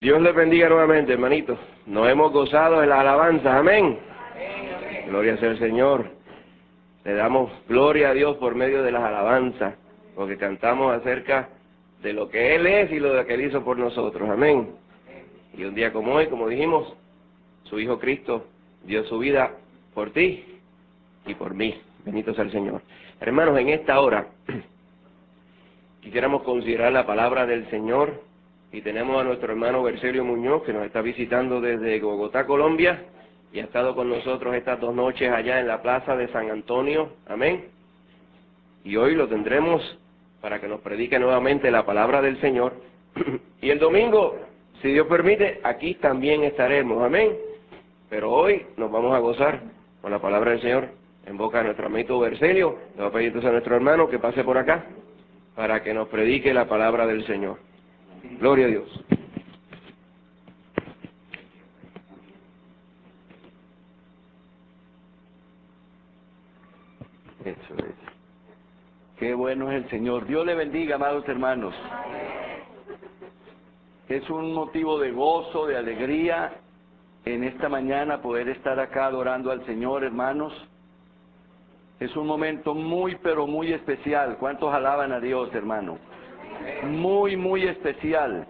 Dios les bendiga nuevamente, hermanitos. Nos hemos gozado en las alabanzas, amén. Gloria sea al Señor. Le damos gloria a Dios por medio de las alabanzas, porque cantamos acerca de lo que Él es y lo que Él hizo por nosotros, amén. Y un día como hoy, como dijimos, su Hijo Cristo dio su vida por ti y por mí. Bendito sea el Señor. Hermanos, en esta hora quisiéramos considerar la palabra del Señor y tenemos a nuestro hermano Bercelio Muñoz, que nos está visitando desde Bogotá, Colombia, y ha estado con nosotros estas 2 noches allá en la plaza de San Antonio, amén. Y hoy lo tendremos para que nos predique nuevamente la palabra del Señor. Y el domingo, si Dios permite, aquí también estaremos, amén. Pero hoy nos vamos a gozar con la palabra del Señor en boca de nuestro amigo Bercelio. Le voy a pedir entonces a nuestro hermano que pase por acá para que nos predique la palabra del Señor. Gloria a Dios. Eso es. Qué bueno es el Señor. Dios le bendiga, amados hermanos. Es un motivo de gozo, de alegría en esta mañana poder estar acá adorando al Señor, hermanos. Es un momento muy, pero muy especial. ¿Cuántos alaban a Dios, hermano? Muy, muy especial.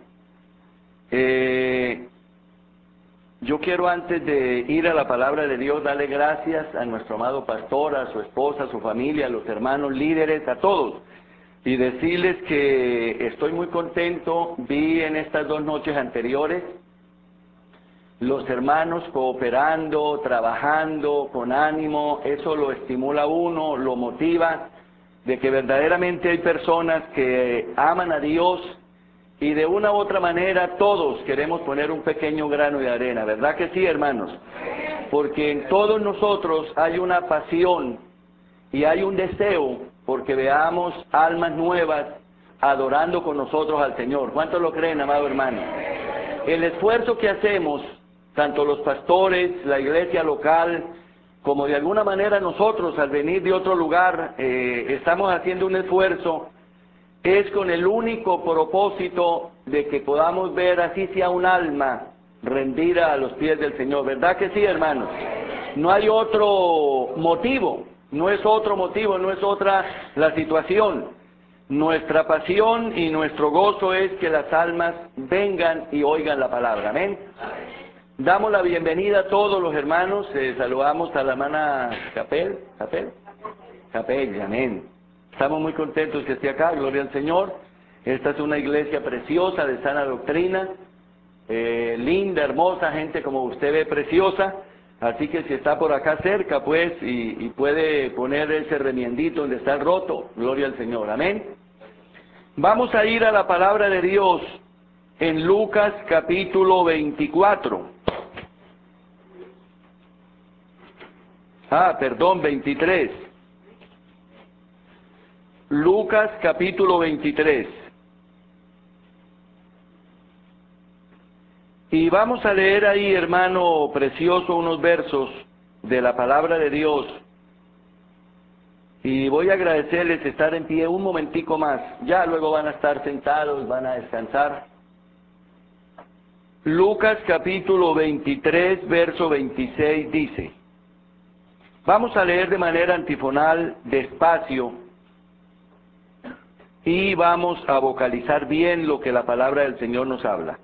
Yo quiero, antes de ir a la palabra de Dios, darle gracias a nuestro amado pastor, a su esposa, a su familia, a los hermanos líderes, a todos, y decirles que estoy muy contento. Vi en estas 2 noches anteriores los hermanos cooperando, trabajando con ánimo. Eso lo estimula a uno, lo motiva, de que verdaderamente hay personas que aman a Dios. Y de una u otra manera todos queremos poner un pequeño grano de arena, ¿verdad que sí, hermanos? Porque en todos nosotros hay una pasión y hay un deseo porque veamos almas nuevas adorando con nosotros al Señor. ¿Cuántos lo creen, amado hermano? El esfuerzo que hacemos, tanto los pastores, la iglesia local, como de alguna manera nosotros al venir de otro lugar, estamos haciendo un esfuerzo, es con el único propósito de que podamos ver, así sea un alma rendida a los pies del Señor. ¿Verdad que sí, hermanos? No hay otro motivo, no es otro motivo, no es otra la situación. Nuestra pasión y nuestro gozo es que las almas vengan y oigan la palabra. Amén. Damos la bienvenida a todos los hermanos. Saludamos a la hermana Capel, amén. Estamos muy contentos que esté acá, gloria al Señor. Esta es una iglesia preciosa, de sana doctrina, linda, hermosa, gente como usted ve, preciosa. Así que si está por acá cerca, pues, y puede poner ese remiendito donde está el roto, gloria al Señor, amén. Vamos a ir a la palabra de Dios en Lucas capítulo 24. 23. Lucas capítulo 23. Y vamos a leer ahí, hermano precioso, unos versos de la palabra de Dios. Y voy a agradecerles estar en pie un momentico más. Ya luego van a estar sentados, van a descansar. Lucas capítulo 23, verso 26 dice. Vamos a leer de manera antifonal, despacio. Y vamos a vocalizar bien lo que la palabra del Señor nos habla.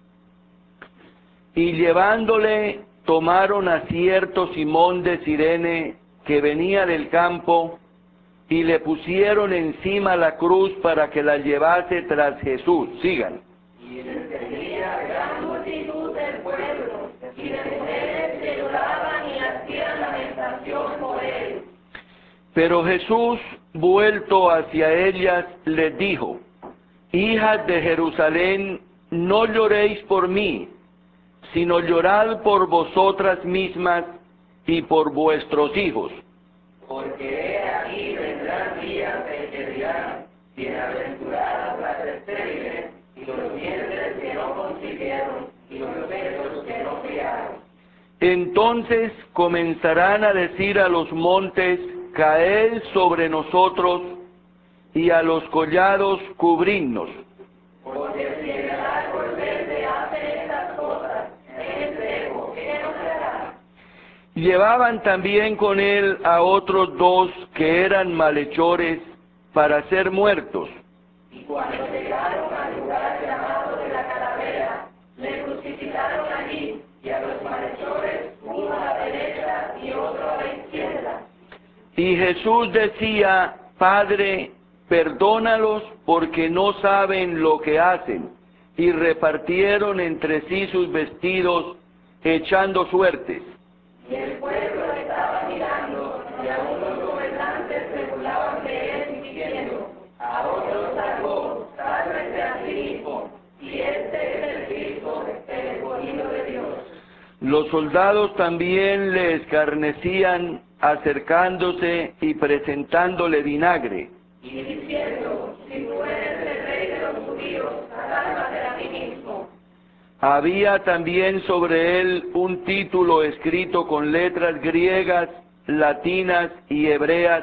Y llevándole, tomaron a cierto Simón de Cirene, que venía del campo, y le pusieron encima la cruz para que la llevase tras Jesús. Sigan. Y le seguía gran multitud del pueblo, y de mujeres que lloraban y hacían lamentación por él. Pero Jesús, vuelto hacia ellas, les dijo: Hijas de Jerusalén, no lloréis por mí, sino llorad por vosotras mismas y por vuestros hijos. Porque he aquí vendrán días en que dirán: bienaventuradas las estériles, y los vientres que no concibieron, y los pechos que no criaron. Entonces comenzarán a decir a los montes: caed sobre nosotros, y a los collados cubridnos. Porque si el árbol verde hace esta Llevaban también con él a otros 2 que eran malhechores para ser muertos. Y cuando llegaron al lugar llamado de la Calavera, le crucificaron allí, y a los malhechores, uno a la derecha y otro a la izquierda. Y Jesús decía: Padre, perdónalos porque no saben lo que hacen. Y repartieron entre sí sus vestidos, echando suertes. Y el pueblo estaba mirando, y aún los gobernantes se burlaban de él, diciendo: a otro salvó, sálvese a sí mismo, y este es el Cristo, el escogido de Dios. Los soldados también le escarnecían, acercándose y presentándole vinagre. Y diciendo: si tú eres el rey de los judíos, sálvate a ti mismo. Había también sobre él un título escrito con letras griegas, latinas y hebreas: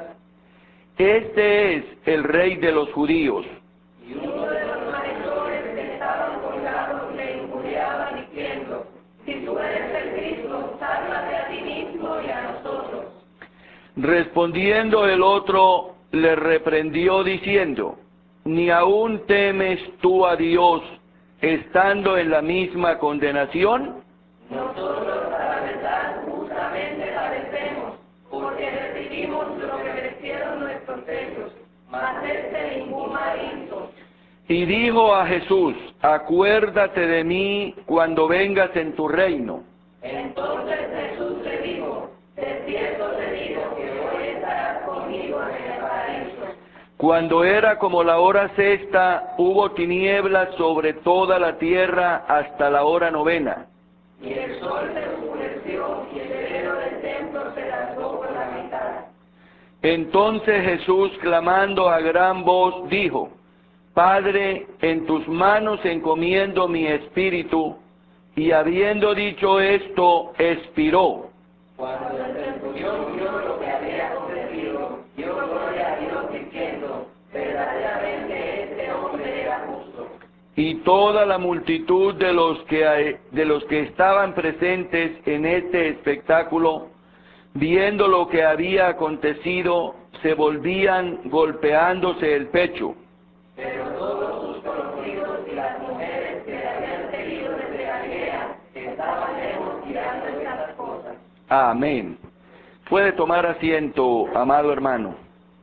Este es el Rey de los Judíos. Y uno de los malhechores que estaban colgados le injuriaba diciendo: si tú eres el Cristo, sálvate a ti mismo y a nosotros. Respondiendo el otro, le reprendió diciendo: ¿Ni aún temes tú a Dios, estando en la misma condenación? Nosotros a la verdad justamente padecemos, porque recibimos lo que merecieron nuestros hechos, mas este ningún mal hizo. Y dijo a Jesús: Acuérdate de mí cuando vengas en tu reino. Entonces Jesús le dijo: de cierto te digo que hoy estarás conmigo en el paraíso. Cuando era como la hora sexta, hubo tinieblas sobre toda la tierra hasta la hora novena. Y el sol se oscureció y el velero del templo se rasgó por la mitad. Entonces Jesús, clamando a gran voz, dijo: Padre, en tus manos encomiendo mi espíritu. Y habiendo dicho esto, expiró. Cuando el centurión vio lo que había acontecido, dio gloria a Dios diciendo: verdaderamente este hombre era justo. Y toda la multitud de los que estaban presentes en este espectáculo, viendo lo que había acontecido, se volvían golpeándose el pecho. Pero todos sus conocidos y las mujeres que le habían seguido desde Galilea estaban lejos mirando estas cosas. Amén. Puede tomar asiento, amado hermano.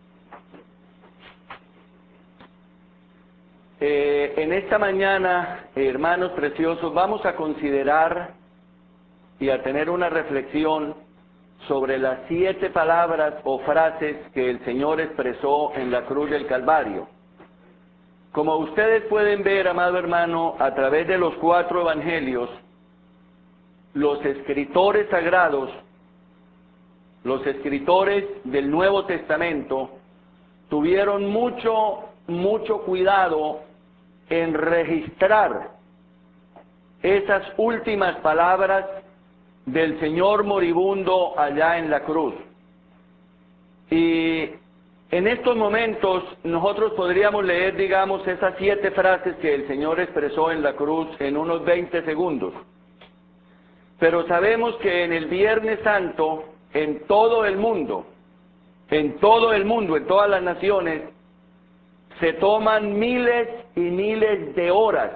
En esta mañana, hermanos preciosos, vamos a considerar y a tener una reflexión sobre las 7 palabras o frases que el Señor expresó en la cruz del Calvario. Como ustedes pueden ver, amado hermano, a través de los 4 evangelios, los escritores sagrados, los escritores del Nuevo Testamento, tuvieron mucho cuidado en registrar esas últimas palabras del Señor moribundo allá en la cruz. Y en estos momentos nosotros podríamos leer, digamos, esas 7 frases que el Señor expresó en la cruz en unos 20 segundos. Pero sabemos que en el Viernes Santo, en todo el mundo, en todas las naciones, se toman miles y miles de horas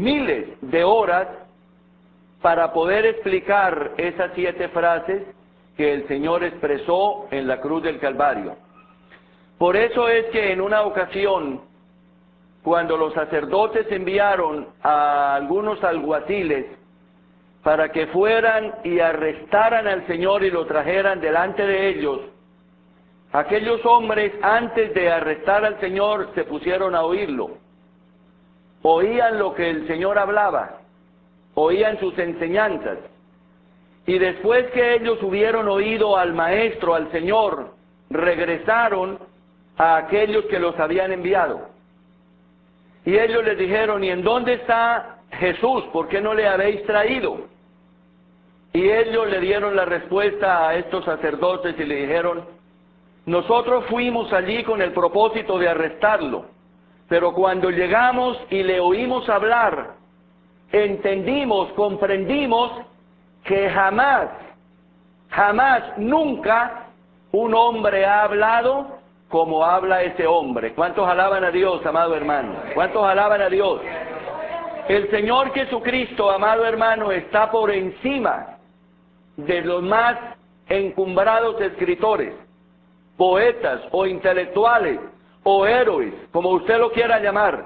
para poder explicar esas 7 frases que el Señor expresó en la cruz del Calvario. Por eso es que en una ocasión, cuando los sacerdotes enviaron a algunos alguaciles para que fueran y arrestaran al Señor y lo trajeran delante de ellos, aquellos hombres, antes de arrestar al Señor, se pusieron a oírlo. Oían lo que el Señor hablaba, oían sus enseñanzas. Y después que ellos hubieron oído al Maestro, al Señor, regresaron a aquellos que los habían enviado. Y ellos les dijeron: ¿y en dónde está Jesús? ¿Por qué no le habéis traído? Y ellos le dieron la respuesta a estos sacerdotes y le dijeron: nosotros fuimos allí con el propósito de arrestarlo, pero cuando llegamos y le oímos hablar, entendimos, comprendimos que jamás Jamás, nunca un hombre ha hablado como habla ese hombre. ¿Cuántos alaban a Dios, amado hermano? ¿Cuántos alaban a Dios? El Señor Jesucristo, amado hermano, está por encima de los más encumbrados escritores, poetas o intelectuales o héroes, como usted lo quiera llamar.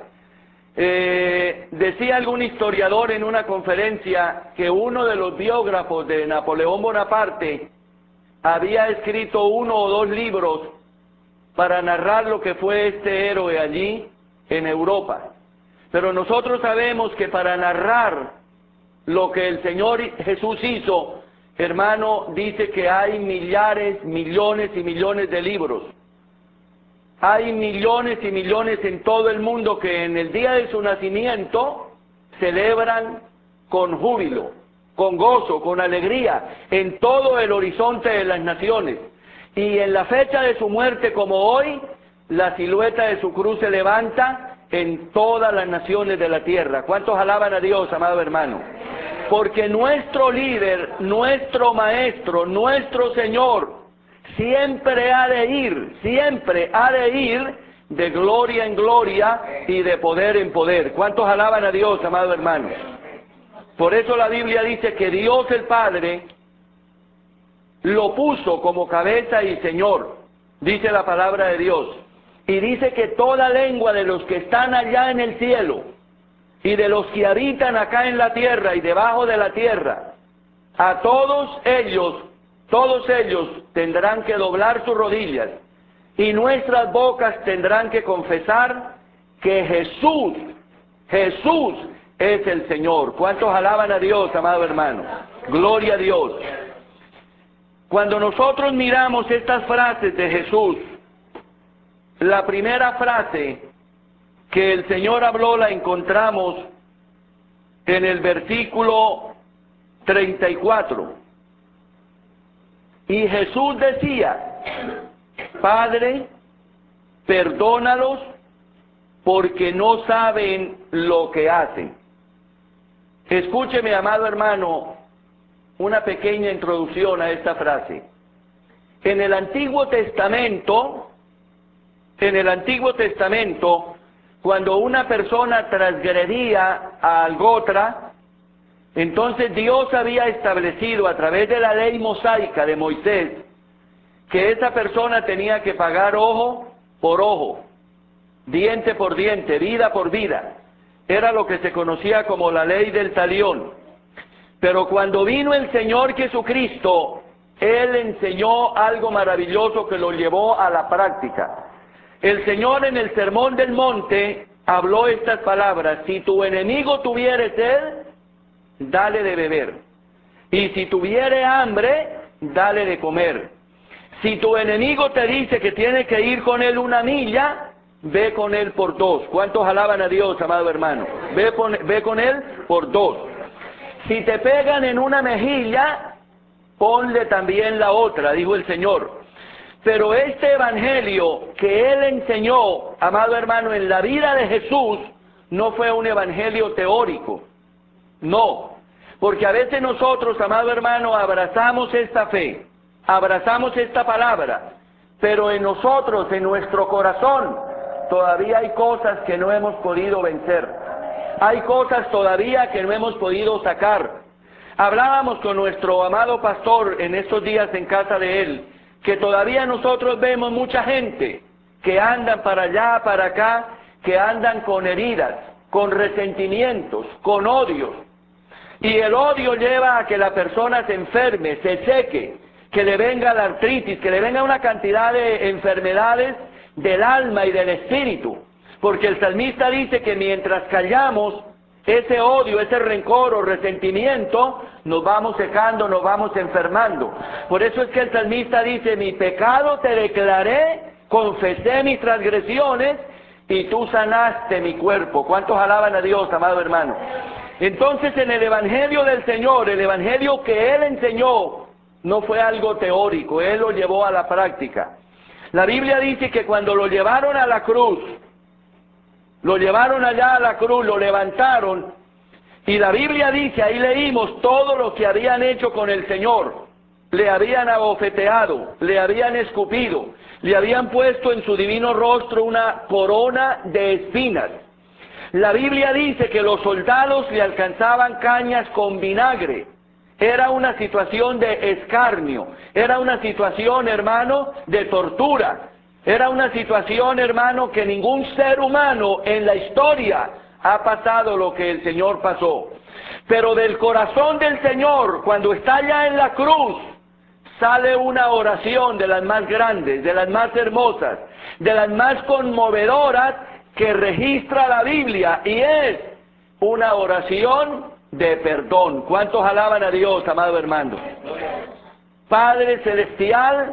Decía algún historiador en una conferencia que uno de los biógrafos de Napoleón Bonaparte había escrito 1 o 2 libros para narrar lo que fue este héroe allí en Europa. Pero nosotros sabemos que para narrar lo que el Señor Jesús hizo, hermano, dice que hay millares, millones y millones de libros. Hay millones y millones en todo el mundo que en el día de su nacimiento celebran con júbilo, con gozo, con alegría, en todo el horizonte de las naciones. Y en la fecha de su muerte, como hoy, la silueta de su cruz se levanta en todas las naciones de la tierra. ¿Cuántos alaban a Dios, amado hermano? Porque nuestro líder, nuestro maestro, nuestro Señor, siempre ha de ir de gloria en gloria y de poder en poder. ¿Cuántos alaban a Dios, amado hermano? Por eso la Biblia dice que Dios el Padre lo puso como cabeza y Señor, dice la palabra de Dios. Y dice que toda lengua de los que están allá en el cielo y de los que habitan acá en la tierra y debajo de la tierra, a todos ellos tendrán que doblar sus rodillas y nuestras bocas tendrán que confesar que Jesús es el Señor. ¿Cuántos alaban a Dios, amado hermano? Gloria a Dios. Cuando nosotros miramos estas frases de Jesús, la primera frase que el Señor habló la encontramos en el versículo 34. Y Jesús decía: Padre, perdónalos porque no saben lo que hacen. Escúcheme, amado hermano, una pequeña introducción a esta frase. En el Antiguo Testamento, cuando una persona transgredía a otra, entonces Dios había establecido a través de la ley mosaica de Moisés que esa persona tenía que pagar ojo por ojo, diente por diente, vida por vida. Era lo que se conocía como la ley del talión. Pero cuando vino el Señor Jesucristo, Él enseñó algo maravilloso que lo llevó a la práctica. El Señor en el Sermón del Monte habló estas palabras: si tu enemigo tuviere sed, dale de beber. Y si tuviere hambre, dale de comer. Si tu enemigo te dice que tiene que ir con él 1 milla, ve con él por 2. ¿Cuántos alaban a Dios, amado hermano? Ve con él por 2. Si te pegan en 1 mejilla, ponle también la otra, dijo el Señor. Pero este evangelio que Él enseñó, amado hermano, en la vida de Jesús, no fue un evangelio teórico. No, porque a veces nosotros, amado hermano, abrazamos esta fe, abrazamos esta palabra, pero en nosotros, en nuestro corazón, todavía hay cosas que no hemos podido vencer. Hay cosas todavía que no hemos podido sacar. Hablábamos con nuestro amado pastor en estos días en casa de él, que todavía nosotros vemos mucha gente que andan para allá, para acá, que andan con heridas, con resentimientos, con odios. Y el odio lleva a que la persona se enferme, se seque, que le venga la artritis, que le venga una cantidad de enfermedades del alma y del espíritu. Porque el salmista dice que mientras callamos ese odio, ese rencor o resentimiento, nos vamos secando, nos vamos enfermando. Por eso es que el salmista dice: mi pecado te declaré, confesé mis transgresiones y tú sanaste mi cuerpo. ¿Cuántos alaban a Dios, amado hermano? Entonces, en el evangelio del Señor, el evangelio que Él enseñó, no fue algo teórico, Él lo llevó a la práctica. La Biblia dice que cuando lo llevaron a la cruz, lo llevaron allá a la cruz, lo levantaron, y la Biblia dice, ahí leímos todo lo que habían hecho con el Señor. le habían abofeteado, le habían escupido, le habían puesto en su divino rostro una corona de espinas. La Biblia dice que los soldados le alcanzaban cañas con vinagre. Era una situación de escarnio, era una situación, hermano, de tortura. Era una situación, hermano, que ningún ser humano en la historia ha pasado lo que el Señor pasó. Pero del corazón del Señor, cuando está allá en la cruz, sale una oración de las más grandes, de las más hermosas, de las más conmovedoras que registra la Biblia, y es una oración de perdón. ¿Cuántos alaban a Dios, amado hermano? Padre Celestial,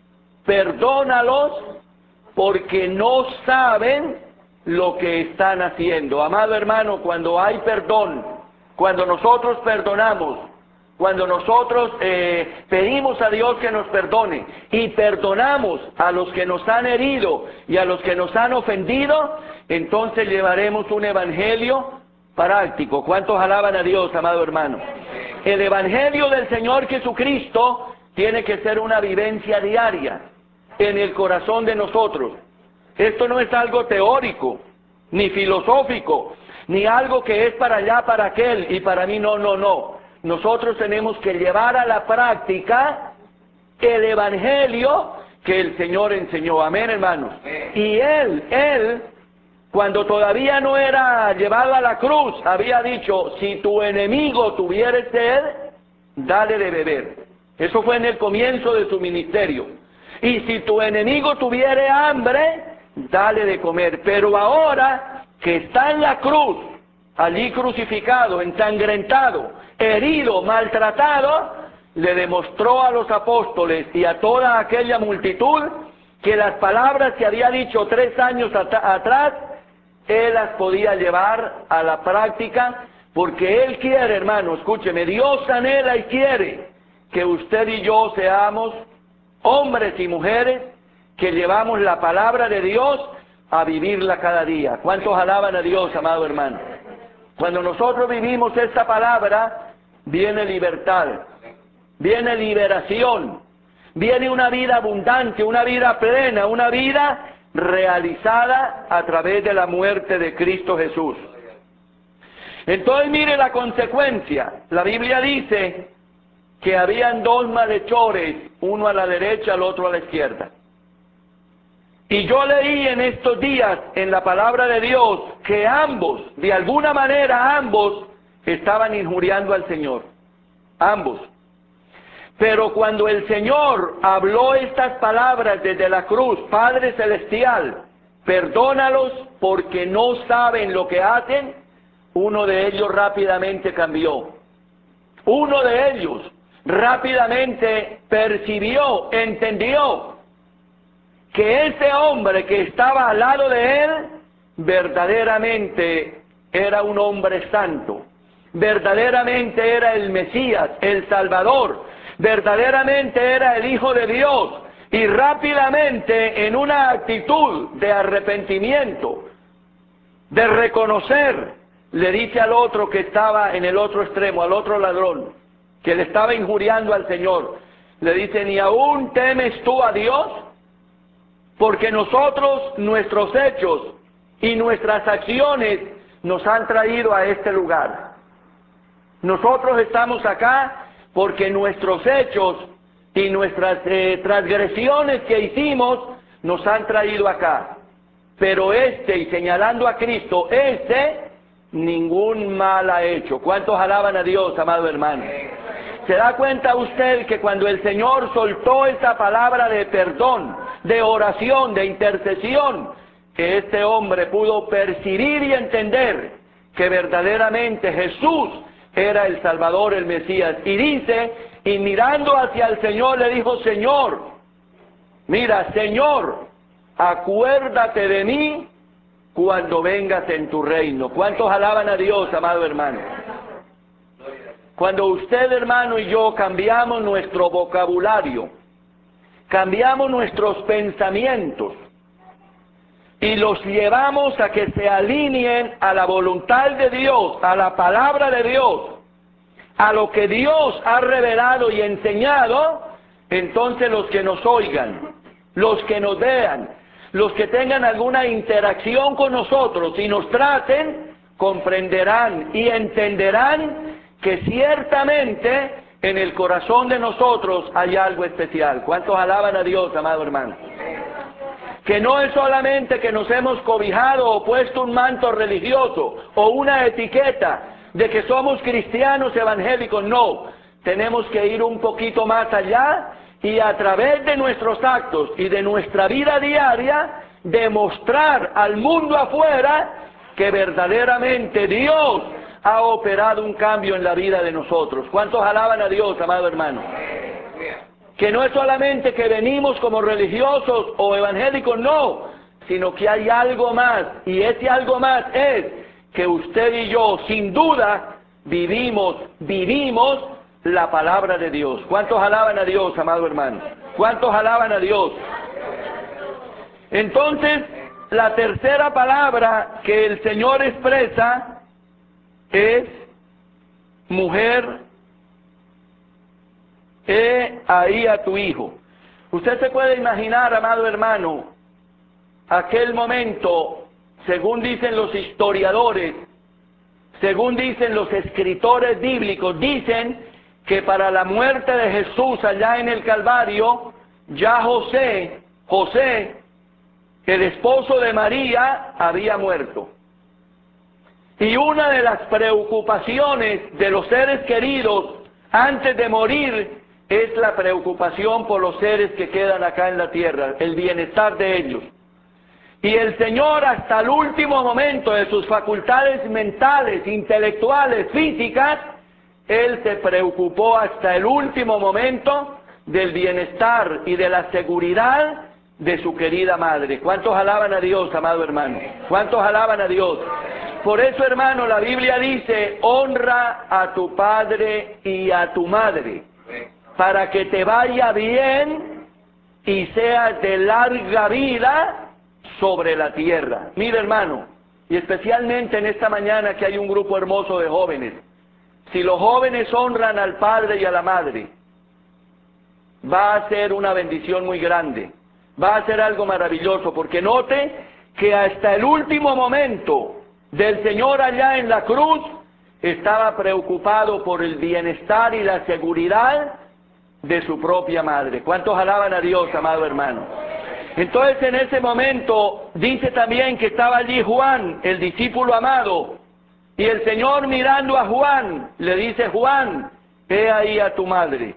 perdónalos porque no saben lo que están haciendo. Amado hermano, cuando hay perdón, cuando nosotros perdonamos, cuando nosotros pedimos a Dios que nos perdone y perdonamos a los que nos han herido y a los que nos han ofendido, entonces llevaremos un evangelio práctico. ¿Cuántos alaban a Dios, amado hermano? El evangelio del Señor Jesucristo tiene que ser una vivencia diaria en el corazón de nosotros. Esto no es algo teórico, ni filosófico, ni algo que es para allá, para aquel, y para mí no. Nosotros tenemos que llevar a la práctica el evangelio que el Señor enseñó. Amén, hermanos. Y Él, cuando todavía no era llevado a la cruz, había dicho: si tu enemigo tuviere sed, dale de beber. Eso fue en el comienzo de su ministerio. Y si tu enemigo tuviere hambre, dale de comer. Pero ahora que está en la cruz, allí crucificado, ensangrentado, herido, maltratado, le demostró a los apóstoles y a toda aquella multitud que las palabras que había dicho 3 años atrás, Él las podía llevar a la práctica, porque Él quiere, hermano, escúcheme, Dios anhela y quiere que usted y yo seamos hombres y mujeres que llevamos la palabra de Dios a vivirla cada día. ¿Cuántos alaban a Dios, amado hermano? Cuando nosotros vivimos esta palabra, viene libertad, viene liberación, viene una vida abundante, una vida plena, una vida realizada a través de la muerte de Cristo Jesús. Entonces mire la consecuencia. La Biblia dice que habían 2 malhechores, uno a la derecha, el otro a la izquierda. Y yo leí en estos días en la palabra de Dios que ambos, de alguna manera ambos, estaban injuriando al Señor. Ambos. Pero cuando el Señor habló estas palabras desde la cruz: Padre Celestial, perdónalos porque no saben lo que hacen, uno de ellos rápidamente cambió. Uno de ellos rápidamente percibió, entendió que ese hombre que estaba al lado de él verdaderamente era un hombre santo, verdaderamente era el Mesías, el Salvador, verdaderamente era el Hijo de Dios. Y rápidamente, en una actitud de arrepentimiento, de reconocer, le dice al otro que estaba en el otro extremo, al otro ladrón, que le estaba injuriando al Señor, le dice: ¿ni aún temes tú a Dios? Porque nosotros, nuestros hechos y nuestras acciones nos han traído a este lugar. Nosotros estamos acá porque nuestros hechos y nuestras transgresiones que hicimos nos han traído acá. Pero y señalando a Cristo, ningún mal ha hecho. ¿Cuántos alaban a Dios, amado hermano? ¿Se da cuenta usted que cuando el Señor soltó esa palabra de perdón, de oración, de intercesión, que este hombre pudo percibir y entender que verdaderamente Jesús era el Salvador, el Mesías? Y dice, y mirando hacia el Señor le dijo: Señor, mira, Señor, acuérdate de mí cuando vengas en tu reino. ¿Cuántos alaban a Dios, amado hermano? Cuando usted, hermano, y yo cambiamos nuestro vocabulario, cambiamos nuestros pensamientos y los llevamos a que se alineen a la voluntad de Dios, a la palabra de Dios, a lo que Dios ha revelado y enseñado, entonces los que nos oigan, los que nos vean, los que tengan alguna interacción con nosotros y nos traten, comprenderán y entenderán que ciertamente en el corazón de nosotros hay algo especial. ¿Cuántos alaban a Dios, amado hermano? Que no es solamente que nos hemos cobijado o puesto un manto religioso o una etiqueta de que somos cristianos evangélicos, no. Tenemos que ir un poquito más allá y a través de nuestros actos y de nuestra vida diaria demostrar al mundo afuera que verdaderamente Dios ha operado un cambio en la vida de nosotros. ¿Cuántos alaban a Dios, amado hermano? Que no es solamente que venimos como religiosos o evangélicos, no, sino que hay algo más, y ese algo más es que usted y yo, sin duda, vivimos la palabra de Dios. ¿Cuántos alaban a Dios, amado hermano? ¿Cuántos alaban a Dios? Entonces, la tercera palabra que el Señor expresa es: mujer, he ahí a tu hijo. Usted se puede imaginar, amado hermano, aquel momento, según dicen los historiadores, según dicen los escritores bíblicos, dicen que para la muerte de Jesús allá en el Calvario, ya José, el esposo de María, había muerto. Y una de las preocupaciones de los seres queridos antes de morir es la preocupación por los seres que quedan acá en la tierra, el bienestar de ellos. Y el Señor, hasta el último momento de sus facultades mentales, intelectuales, físicas, Él se preocupó hasta el último momento del bienestar y de la seguridad de su querida madre. ¿Cuántos alaban a Dios, amado hermano? ¿Cuántos alaban a Dios? Por eso, hermano, la Biblia dice: honra a tu padre y a tu madre, para que te vaya bien y seas de larga vida sobre la tierra. Mira, hermano, y especialmente en esta mañana que hay un grupo hermoso de jóvenes, si los jóvenes honran al padre y a la madre, va a ser una bendición muy grande, va a ser algo maravilloso, porque note que hasta el último momento del Señor allá en la cruz estaba preocupado por el bienestar y la seguridad de su propia madre. ¿Cuántos alaban a Dios, amado hermano? Entonces, en ese momento dice también que estaba allí Juan, el discípulo amado, y el Señor, mirando a Juan, le dice: Juan, he ahí a tu madre.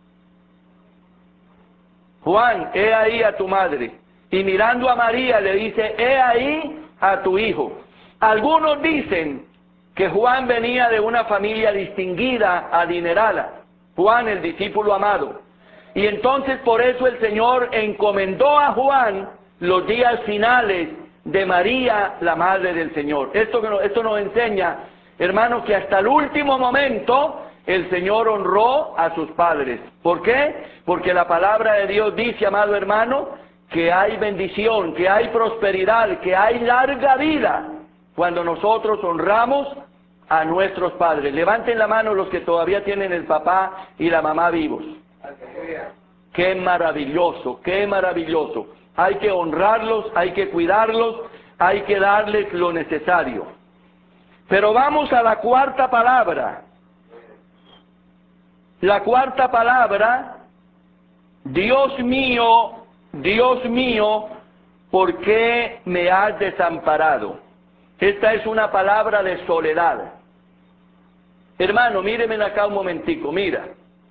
Juan, he ahí a tu madre. Y mirando a María le dice: he ahí a tu hijo. Algunos dicen que Juan venía de una familia distinguida, adinerada, Juan, el discípulo amado. Y entonces por eso el Señor encomendó a Juan los días finales de María, la madre del Señor. Esto nos enseña, hermanos, que hasta el último momento el Señor honró a sus padres. ¿Por qué? Porque la palabra de Dios dice, amado hermano, que hay bendición, que hay prosperidad, que hay larga vida cuando nosotros honramos a nuestros padres. Levanten la mano los que todavía tienen el papá y la mamá vivos. Qué maravilloso, qué maravilloso. Hay que honrarlos, hay que cuidarlos, hay que darles lo necesario. Pero vamos a la cuarta palabra. La cuarta palabra: Dios mío, ¿por qué me has desamparado? Esta es una palabra de soledad. Hermano, míreme acá un momentico, mira.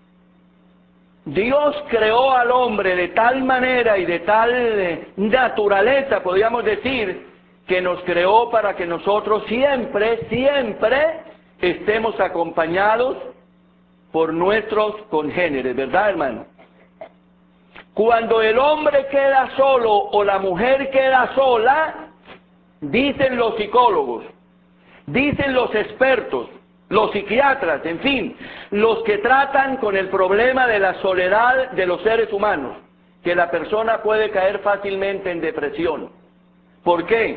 Dios creó al hombre de tal manera y de tal naturaleza, podríamos decir, que nos creó para que nosotros siempre estemos acompañados por nuestros congéneres, ¿verdad, hermano? Cuando el hombre queda solo o la mujer queda sola, dicen los psicólogos, dicen los expertos, los psiquiatras, en fin, los que tratan con el problema de la soledad de los seres humanos, que la persona puede caer fácilmente en depresión. ¿Por qué?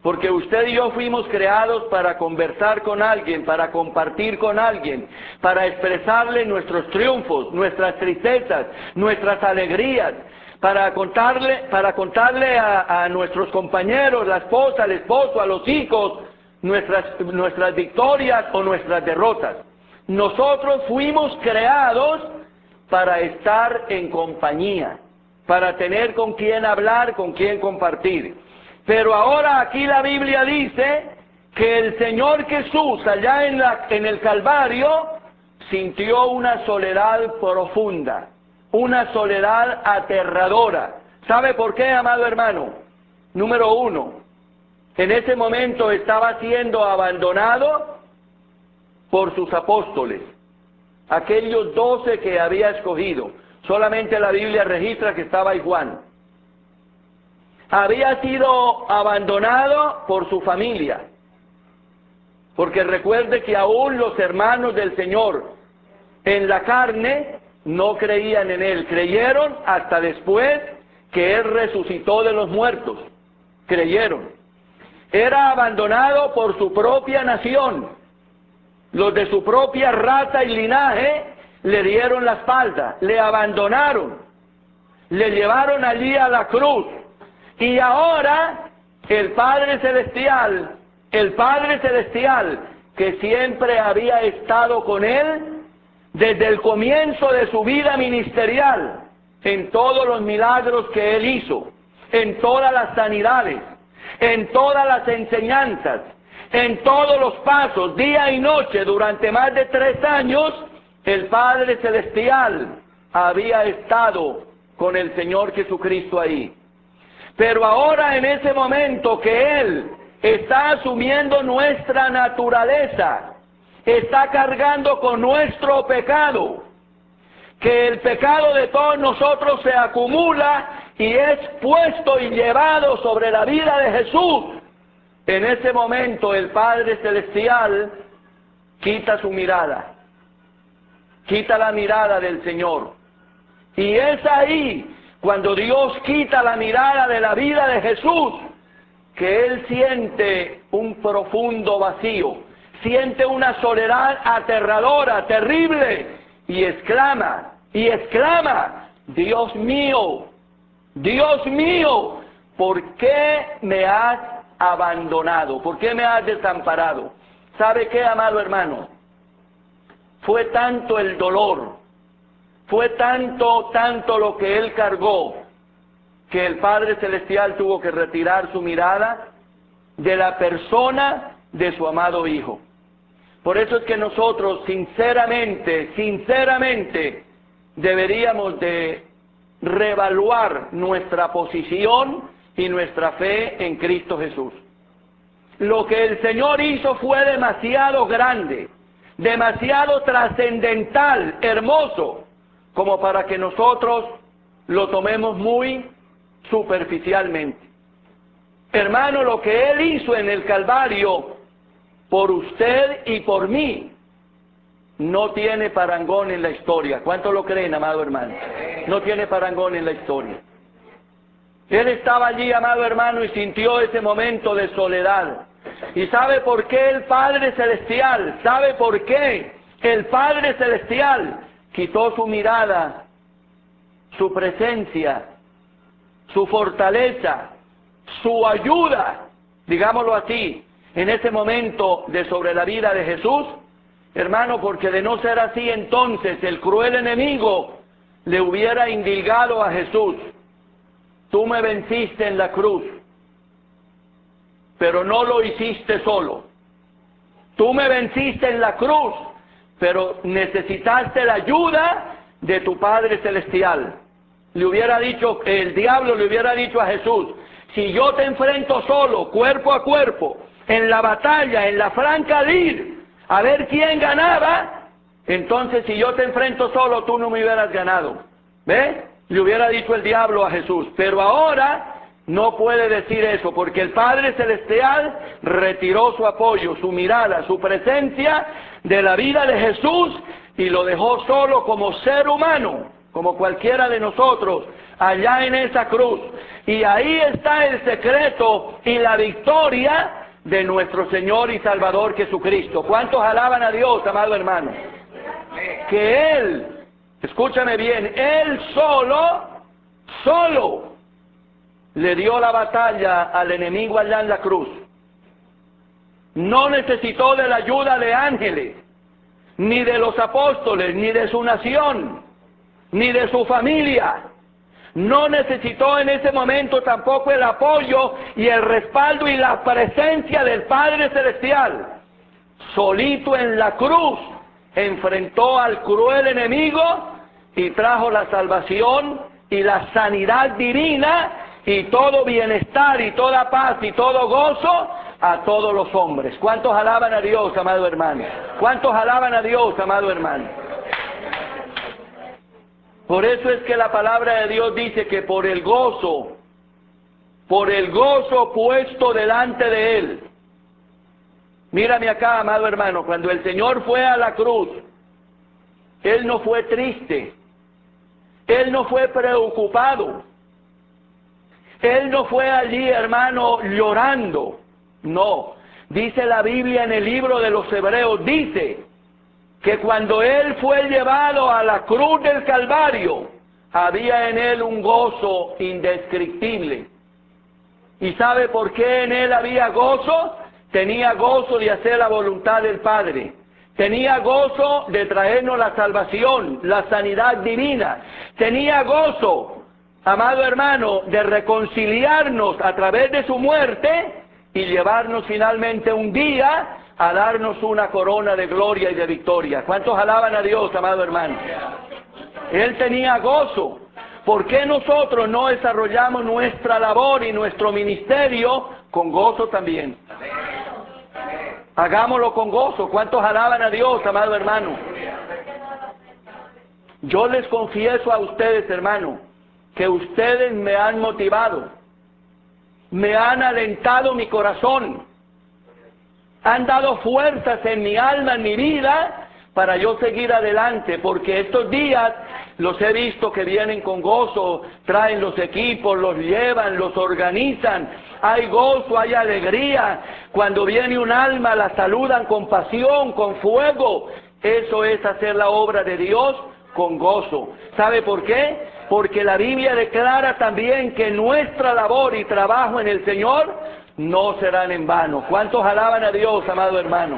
Porque usted y yo fuimos creados para conversar con alguien, para compartir con alguien, para expresarle nuestros triunfos, nuestras tristezas, nuestras alegrías, para contarle a nuestros compañeros, la esposa, el esposo, a los hijos, nuestras victorias o nuestras derrotas. Nosotros fuimos creados para estar en compañía, para tener con quién hablar, con quién compartir. Pero ahora aquí la Biblia dice que el Señor Jesús allá en el Calvario sintió una soledad profunda, una soledad aterradora. ¿Sabe por qué, amado hermano? Número uno, en ese momento estaba siendo abandonado por sus apóstoles, aquellos 12 que había escogido. Solamente la Biblia registra que estaba ahí Juan. Había sido abandonado por su familia, porque recuerde que aún los hermanos del Señor en la carne no creían en Él, creyeron hasta después que Él resucitó de los muertos, creyeron. Era abandonado por su propia nación, los de su propia raza y linaje le dieron la espalda, le abandonaron, le llevaron allí a la cruz. Y ahora el Padre Celestial, que siempre había estado con Él desde el comienzo de su vida ministerial, en todos los milagros que Él hizo, en todas las sanidades, en todas las enseñanzas, en todos los pasos, día y noche, durante más de 3 años, el Padre Celestial había estado con el Señor Jesucristo ahí. Pero ahora en ese momento que Él está asumiendo nuestra naturaleza, está cargando con nuestro pecado, que el pecado de todos nosotros se acumula y es puesto y llevado sobre la vida de Jesús. En ese momento el Padre Celestial quita su mirada, quita la mirada del Señor. Y es ahí, cuando Dios quita la mirada de la vida de Jesús, que Él siente un profundo vacío, siente una soledad aterradora, terrible, y exclama, Dios mío, ¿por qué me has abandonado? ¿Por qué me has desamparado? ¿Sabe qué, amado hermano? Fue tanto el dolor, fue tanto lo que Él cargó, que el Padre Celestial tuvo que retirar su mirada de la persona de su amado Hijo. Por eso es que nosotros sinceramente, deberíamos de reevaluar nuestra posición y nuestra fe en Cristo Jesús. Lo que el Señor hizo fue demasiado grande, demasiado trascendental, hermoso, como para que nosotros lo tomemos muy superficialmente. Hermano, lo que Él hizo en el Calvario por usted y por mí no tiene parangón en la historia. ¿Cuánto lo creen, amado hermano? No tiene parangón en la historia. Él estaba allí, amado hermano, y sintió ese momento de soledad. ¿Y sabe por qué el Padre Celestial? ¿Sabe por qué el Padre Celestial quitó su mirada, su presencia, su fortaleza, su ayuda, digámoslo así, en ese momento de sobre la vida de Jesús? Hermano, porque de no ser así, entonces el cruel enemigo le hubiera indicado a Jesús: tú me venciste en la cruz, pero no lo hiciste solo. Tú me venciste en la cruz, pero necesitaste la ayuda de tu Padre Celestial. Le hubiera dicho, el diablo le hubiera dicho a Jesús: si yo te enfrento solo, cuerpo a cuerpo, en la batalla, en la franca lid, a ver quién ganaba, entonces si yo te enfrento solo, tú no me hubieras ganado. ¿Ve? Le hubiera dicho el diablo a Jesús. Pero ahora no puede decir eso, porque el Padre Celestial retiró su apoyo, su mirada, su presencia de la vida de Jesús y lo dejó solo como ser humano, como cualquiera de nosotros, allá en esa cruz. Y ahí está el secreto y la victoria de nuestro Señor y Salvador Jesucristo. ¿Cuántos alaban a Dios, amado hermano? Que Él, escúchame bien, Él solo le dio la batalla al enemigo allá en la cruz. No necesitó de la ayuda de ángeles, ni de los apóstoles, ni de su nación, ni de su familia. No necesitó en ese momento tampoco el apoyo y el respaldo y la presencia del Padre Celestial. Solito en la cruz enfrentó al cruel enemigo y trajo la salvación y la sanidad divina y todo bienestar y toda paz y todo gozo a todos los hombres. ¿Cuántos alaban a Dios, amado hermano? ¿Cuántos alaban a Dios, amado hermano? Por eso es que la palabra de Dios dice que por el gozo puesto delante de Él. Mírame acá, amado hermano, cuando el Señor fue a la cruz, Él no fue triste, Él no fue preocupado, Él no fue allí, hermano, llorando. No, dice la Biblia en el libro de los Hebreos, dice que cuando Él fue llevado a la cruz del Calvario, había en Él un gozo indescriptible. ¿Y sabe por qué en Él había gozo? Tenía gozo de hacer la voluntad del Padre. Tenía gozo de traernos la salvación, la sanidad divina. Tenía gozo, amado hermano, de reconciliarnos a través de su muerte y llevarnos finalmente un día a darnos una corona de gloria y de victoria. ¿Cuántos alaban a Dios, amado hermano? Él tenía gozo. ¿Por qué nosotros no desarrollamos nuestra labor y nuestro ministerio con gozo también? Hagámoslo con gozo. ¿Cuántos alaban a Dios, amado hermano? Yo les confieso a ustedes, hermano, que ustedes me han motivado, me han alentado mi corazón, han dado fuerzas en mi alma, en mi vida, para yo seguir adelante, porque estos días los he visto que vienen con gozo, traen los equipos, los llevan, los organizan, hay gozo, hay alegría, cuando viene un alma la saludan con pasión, con fuego. Eso es hacer la obra de Dios con gozo. ¿Sabe por qué? Porque la Biblia declara también que nuestra labor y trabajo en el Señor no serán en vano. ¿Cuántos alaban a Dios, amado hermano?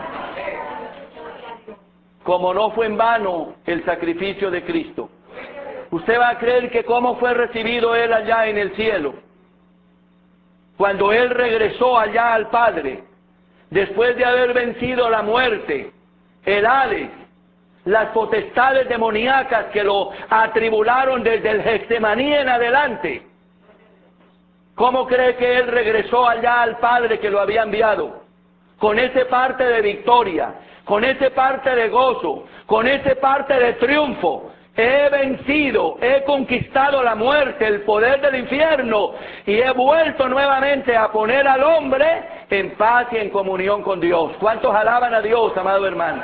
Como no fue en vano el sacrificio de Cristo. Usted va a creer que cómo fue recibido Él allá en el cielo. Cuando Él regresó allá al Padre, después de haber vencido la muerte, el Hades, las potestades demoníacas que lo atribularon desde el Getsemaní en adelante. ¿Cómo cree que Él regresó allá al Padre que lo había enviado? Con ese parte de victoria, con ese parte de gozo, con ese parte de triunfo. He vencido, he conquistado la muerte, el poder del infierno, y he vuelto nuevamente a poner al hombre en paz y en comunión con Dios. ¿Cuántos alaban a Dios, amado hermano?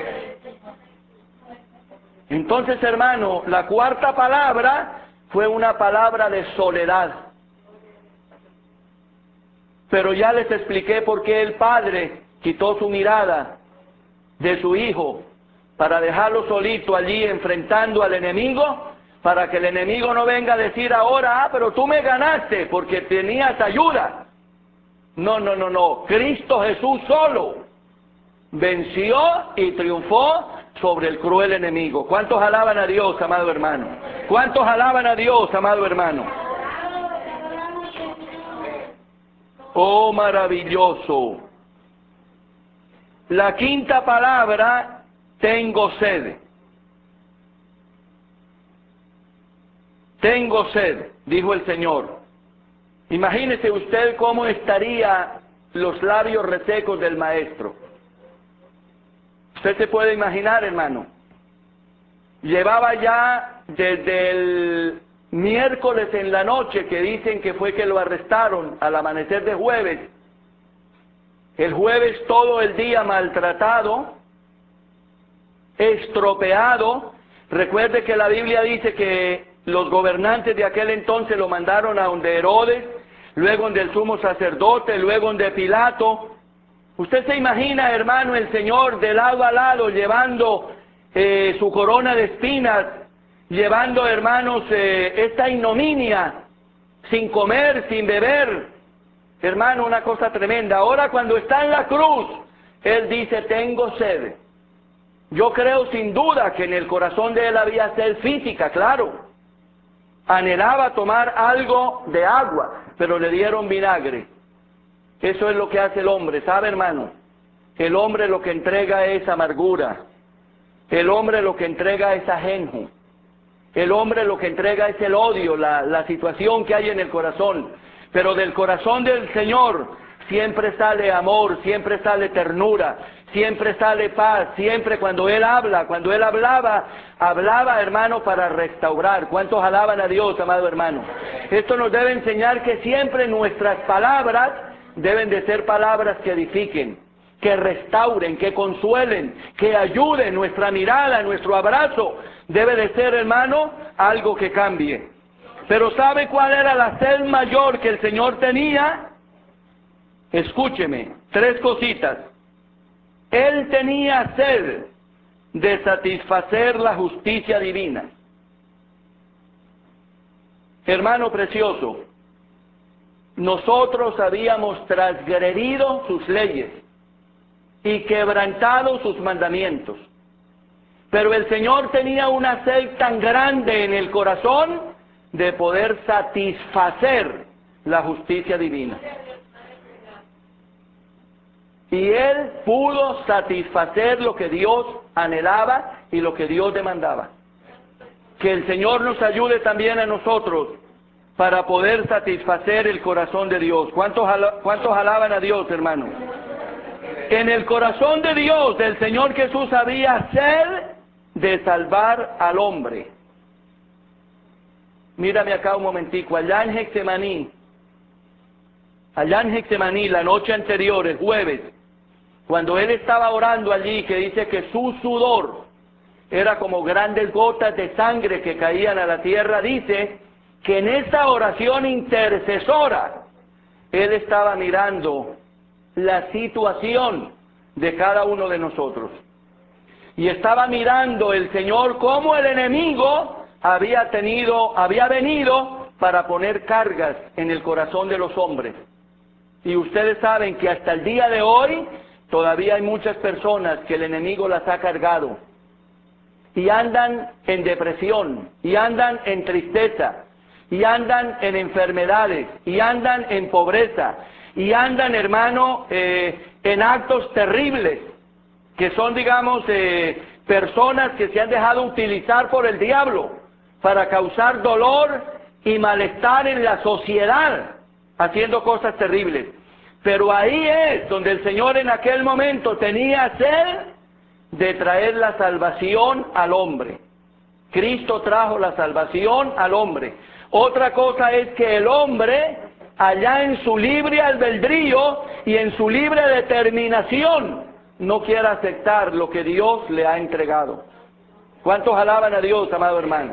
Entonces, hermano, la cuarta palabra fue una palabra de soledad. Pero ya les expliqué por qué el Padre quitó su mirada de su Hijo para dejarlo solito allí enfrentando al enemigo, para que el enemigo no venga a decir ahora, pero tú me ganaste porque tenías ayuda. No. Cristo Jesús solo venció y triunfó sobre el cruel enemigo. ¿Cuántos alaban a Dios, amado hermano? ¿Cuántos alaban a Dios, amado hermano? Oh, maravilloso. La quinta palabra, tengo sed. Tengo sed, dijo el Señor. Imagínese usted cómo estarían los labios resecos del Maestro. Usted se puede imaginar, hermano. Llevaba ya desde el miércoles en la noche, que dicen que fue que lo arrestaron al amanecer de jueves. El jueves todo el día maltratado, estropeado. Recuerde que la Biblia dice que los gobernantes de aquel entonces lo mandaron a donde Herodes, luego donde el sumo sacerdote, luego donde Pilato. Usted se imagina, hermano, el Señor de lado a lado llevando su corona de espinas, llevando, hermanos, esta ignominia, sin comer, sin beber. Hermano, una cosa tremenda. Ahora cuando está en la cruz, Él dice, tengo sed. Yo creo sin duda que en el corazón de Él había sed física, claro. Anhelaba tomar algo de agua, pero le dieron vinagre. Eso es lo que hace el hombre, ¿sabe, hermano? El hombre lo que entrega es amargura. El hombre lo que entrega es ajenjo. El hombre lo que entrega es el odio, la situación que hay en el corazón. Pero del corazón del Señor siempre sale amor, siempre sale ternura, siempre sale paz, siempre cuando Él habla, cuando Él hablaba, hermano, para restaurar. ¿Cuántos alaban a Dios, amado hermano? Esto nos debe enseñar que siempre nuestras palabras deben de ser palabras que edifiquen, que restauren, que consuelen, que ayuden. Nuestra mirada, nuestro abrazo debe de ser, hermano, algo que cambie. Pero ¿sabe cuál era la sed mayor que el Señor tenía? Escúcheme, 3 cositas. Él tenía sed de satisfacer la justicia divina. Hermano precioso, nosotros habíamos transgredido sus leyes y quebrantado sus mandamientos. Pero el Señor tenía una sed tan grande en el corazón de poder satisfacer la justicia divina. Y Él pudo satisfacer lo que Dios anhelaba y lo que Dios demandaba. Que el Señor nos ayude también a nosotros para poder satisfacer el corazón de Dios. ¿Cuántos alaban a Dios, hermano? En el corazón de Dios, del Señor Jesús, había sed de salvar al hombre. Mírame acá un momentico, allá en Getsemaní, la noche anterior, el jueves, cuando Él estaba orando allí, que dice que su sudor era como grandes gotas de sangre que caían a la tierra, dice que en esa oración intercesora, Él estaba mirando la situación de cada uno de nosotros. Y estaba mirando el Señor cómo el enemigo había venido para poner cargas en el corazón de los hombres. Y ustedes saben que hasta el día de hoy todavía hay muchas personas que el enemigo las ha cargado. Y andan en depresión, y andan en tristeza, y andan en enfermedades, y andan en pobreza, y andan, hermano, en actos terribles, que son, digamos, personas que se han dejado utilizar por el diablo para causar dolor y malestar en la sociedad, haciendo cosas terribles. Pero ahí es donde el Señor en aquel momento tenía sed de traer la salvación al hombre. Cristo trajo la salvación al hombre. Otra cosa es que el hombre, allá en su libre albedrío y en su libre determinación, no quiera aceptar lo que Dios le ha entregado. ¿Cuántos alaban a Dios, amado hermano?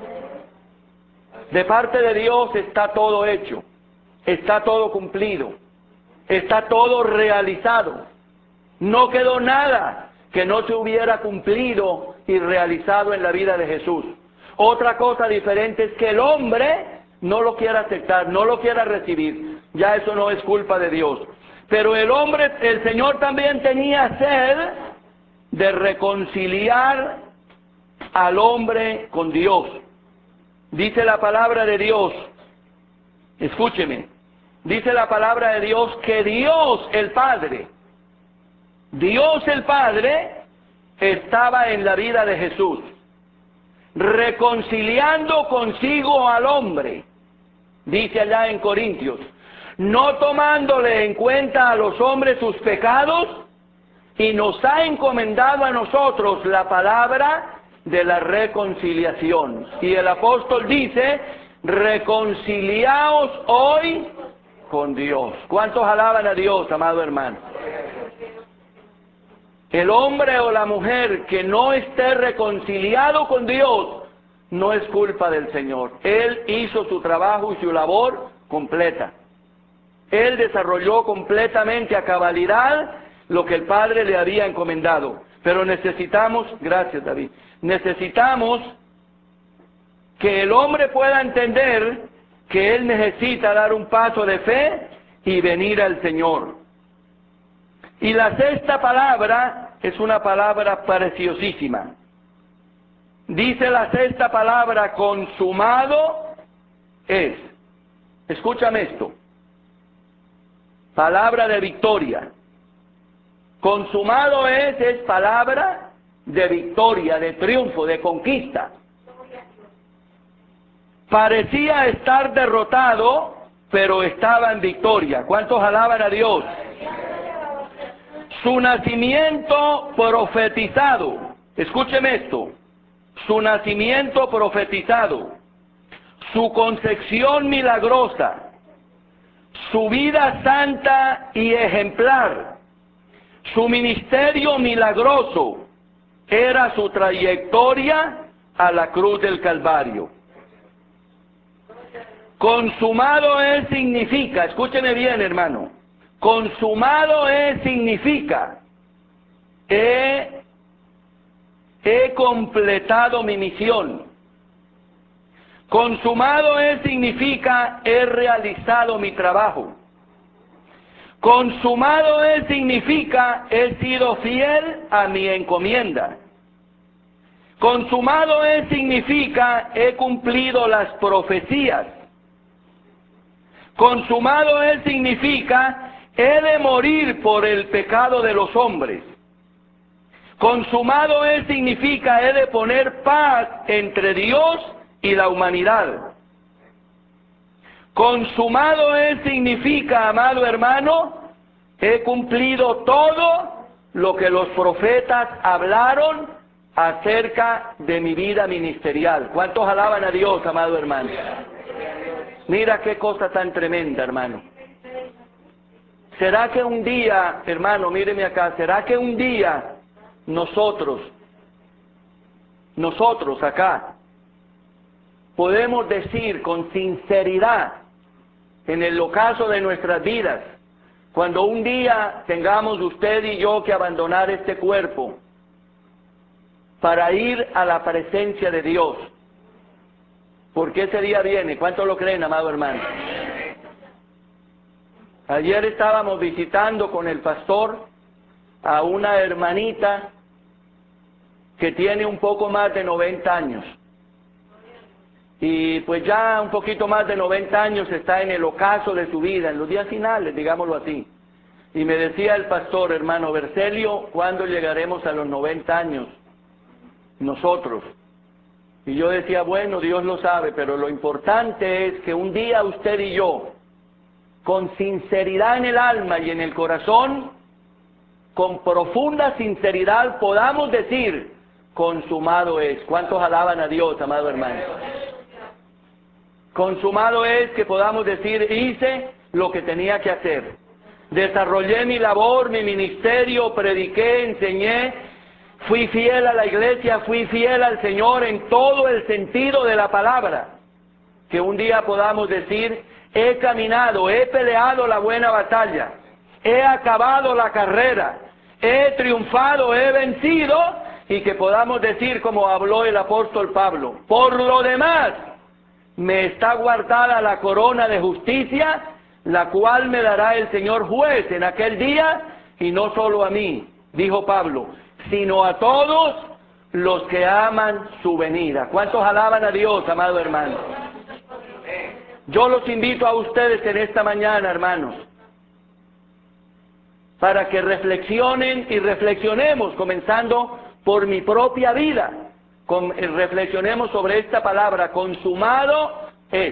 De parte de Dios está todo hecho, está todo cumplido, está todo realizado. No quedó nada que no se hubiera cumplido y realizado en la vida de Jesús. Otra cosa diferente es que el hombre no lo quiera aceptar, no lo quiera recibir. Ya eso no es culpa de Dios. Pero el Señor también tenía sed de reconciliar al hombre con Dios. Dice la palabra de Dios, escúcheme, dice la palabra de Dios que Dios el Padre estaba en la vida de Jesús, reconciliando consigo al hombre, dice allá en Corintios, no tomándole en cuenta a los hombres sus pecados, y nos ha encomendado a nosotros la palabra de la reconciliación. Y el apóstol dice, reconciliaos hoy con Dios. ¿Cuántos alaban a Dios, amado hermano? El hombre o la mujer que no esté reconciliado con Dios no es culpa del Señor. Él hizo su trabajo y su labor completa. Él desarrolló completamente a cabalidad lo que el Padre le había encomendado. Pero necesitamos, gracias David, necesitamos que el hombre pueda entender que él necesita dar un paso de fe y venir al Señor. Y la sexta palabra es una palabra preciosísima. Dice la sexta palabra, consumado es. Escúchame esto. Palabra de victoria. Consumado es palabra de victoria, de triunfo, de conquista. Parecía estar derrotado, pero estaba en victoria. ¿Cuántos alaban a Dios? Su nacimiento profetizado. Escúcheme esto. Su nacimiento profetizado. Su concepción milagrosa. Su vida santa y ejemplar. Su ministerio milagroso era su trayectoria a la cruz del Calvario. Consumado es significa, escúcheme bien hermano, consumado es significa, he completado mi misión. Consumado es significa, he realizado mi trabajo. Consumado es significa, he sido fiel a mi encomienda. Consumado es significa, he cumplido las profecías. Consumado es significa, he de morir por el pecado de los hombres. Consumado es significa, he de poner paz entre Dios y la humanidad. Consumado es significa, amado hermano, he cumplido todo lo que los profetas hablaron acerca de mi vida ministerial. ¿Cuántos alaban a Dios, amado hermano? Mira qué cosa tan tremenda, hermano. ¿Será que un día, hermano, míreme acá, será que un día nosotros acá, podemos decir con sinceridad, en el ocaso de nuestras vidas, cuando un día tengamos usted y yo que abandonar este cuerpo para ir a la presencia de Dios? Porque ese día viene. ¿Cuántos lo creen, amado hermano? Ayer estábamos visitando con el pastor a una hermanita que tiene un poco más de 90 años. Y pues ya un poquito más de 90 años está en el ocaso de su vida, en los días finales, digámoslo así. Y me decía el pastor, hermano Bercelio, ¿cuándo llegaremos a los 90 años? Nosotros. Y yo decía, bueno, Dios lo sabe, pero lo importante es que un día usted y yo, con sinceridad en el alma y en el corazón, con profunda sinceridad, podamos decir, consumado es. ¿Cuántos alaban a Dios, amado hermano? Consumado es que podamos decir, hice lo que tenía que hacer. Desarrollé mi labor, mi ministerio, prediqué, enseñé, fui fiel a la iglesia, fui fiel al Señor en todo el sentido de la palabra. Que un día podamos decir, he caminado, he peleado la buena batalla, he acabado la carrera, he triunfado, he vencido, y que podamos decir como habló el apóstol Pablo, por lo demás, me está guardada la corona de justicia, la cual me dará el Señor juez en aquel día, y no solo a mí, dijo Pablo, sino a todos los que aman su venida. ¿Cuántos alaban a Dios, amado hermano? Yo los invito a ustedes en esta mañana, hermanos, para que reflexionen y reflexionemos, comenzando por mi propia vida. Reflexionemos sobre esta palabra, consumado es.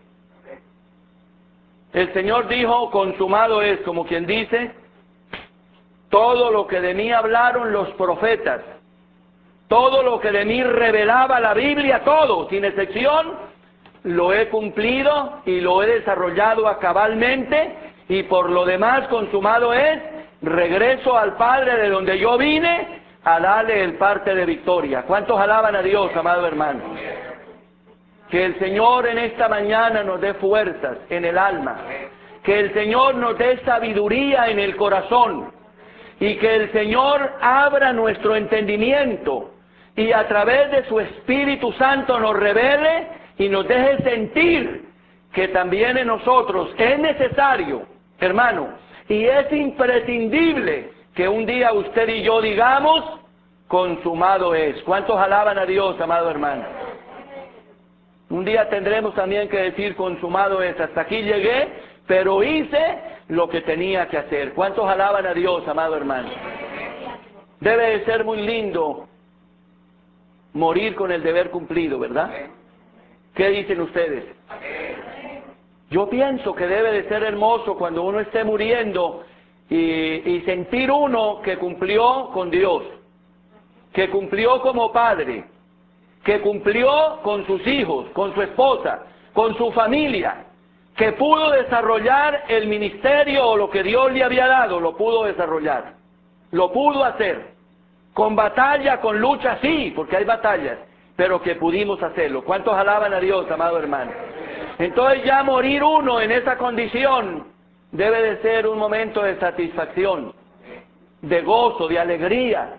El Señor dijo, consumado es, como quien dice, todo lo que de mí hablaron los profetas, todo lo que de mí revelaba la Biblia, todo, sin excepción, lo he cumplido y lo he desarrollado cabalmente, y por lo demás consumado es, regreso al Padre de donde yo vine, a darle el parte de victoria. ¿Cuántos alaban a Dios, amado hermano? Que el Señor en esta mañana nos dé fuerzas en el alma. Que el Señor nos dé sabiduría en el corazón. Y que el Señor abra nuestro entendimiento. Y a través de su Espíritu Santo nos revele y nos deje sentir que también en nosotros es necesario, hermano, y es imprescindible que un día usted y yo digamos, consumado es. ¿Cuántos alaban a Dios, amado hermano? Un día tendremos también que decir, consumado es, hasta aquí llegué, pero hice lo que tenía que hacer. ¿Cuántos alaban a Dios, amado hermano? Debe de ser muy lindo morir con el deber cumplido, ¿verdad? ¿Qué dicen ustedes? Yo pienso que debe de ser hermoso cuando uno esté muriendo y sentir uno que cumplió con Dios, que cumplió como padre, que cumplió con sus hijos, con su esposa, con su familia, que pudo desarrollar el ministerio o lo que Dios le había dado, lo pudo desarrollar, lo pudo hacer. Con batalla, con lucha, sí, porque hay batallas, pero que pudimos hacerlo. ¿Cuántos alaban a Dios, amado hermano? Entonces ya morir uno en esa condición debe de ser un momento de satisfacción, de gozo, de alegría.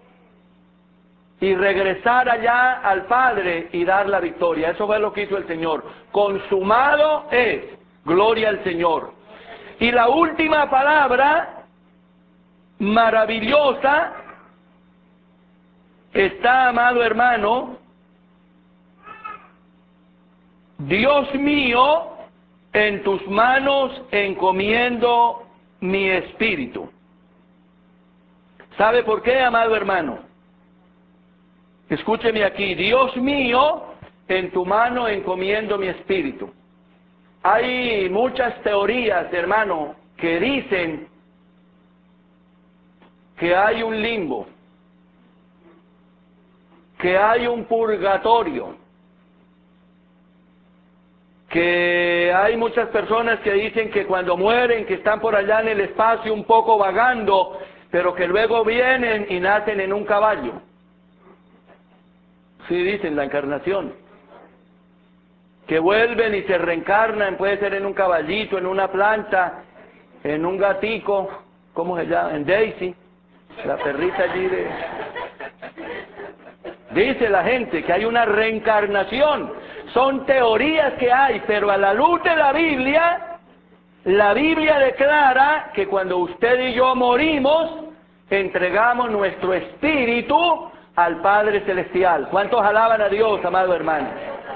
Y regresar allá al Padre y dar la victoria. Eso fue lo que hizo el Señor. Consumado es. Gloria al Señor. Y la última palabra maravillosa está, amado hermano, Dios mío, en tus manos encomiendo mi espíritu. ¿Sabe por qué, amado hermano? Escúcheme aquí, Dios mío, en tu mano encomiendo mi espíritu. Hay muchas teorías, hermano, que dicen que hay un limbo, que hay un purgatorio, que hay muchas personas que dicen que cuando mueren, que están por allá en el espacio un poco vagando, pero que luego vienen y nacen en un caballo. Sí, dicen la encarnación. Que vuelven y se reencarnan, puede ser en un caballito, en una planta, en un gatico, ¿cómo se llama? En Daisy, la perrita allí de... Dice la gente que hay una reencarnación. Son teorías que hay, pero a la luz de la Biblia declara que cuando usted y yo morimos, entregamos nuestro espíritu al Padre Celestial. ¿Cuántos alaban a Dios, amado hermano?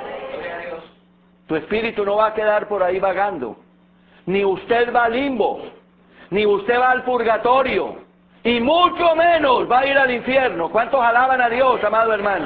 Tu espíritu no va a quedar por ahí vagando. Ni usted va al limbo, ni usted va al purgatorio, y mucho menos va a ir al infierno. ¿Cuántos alaban a Dios, amado hermano?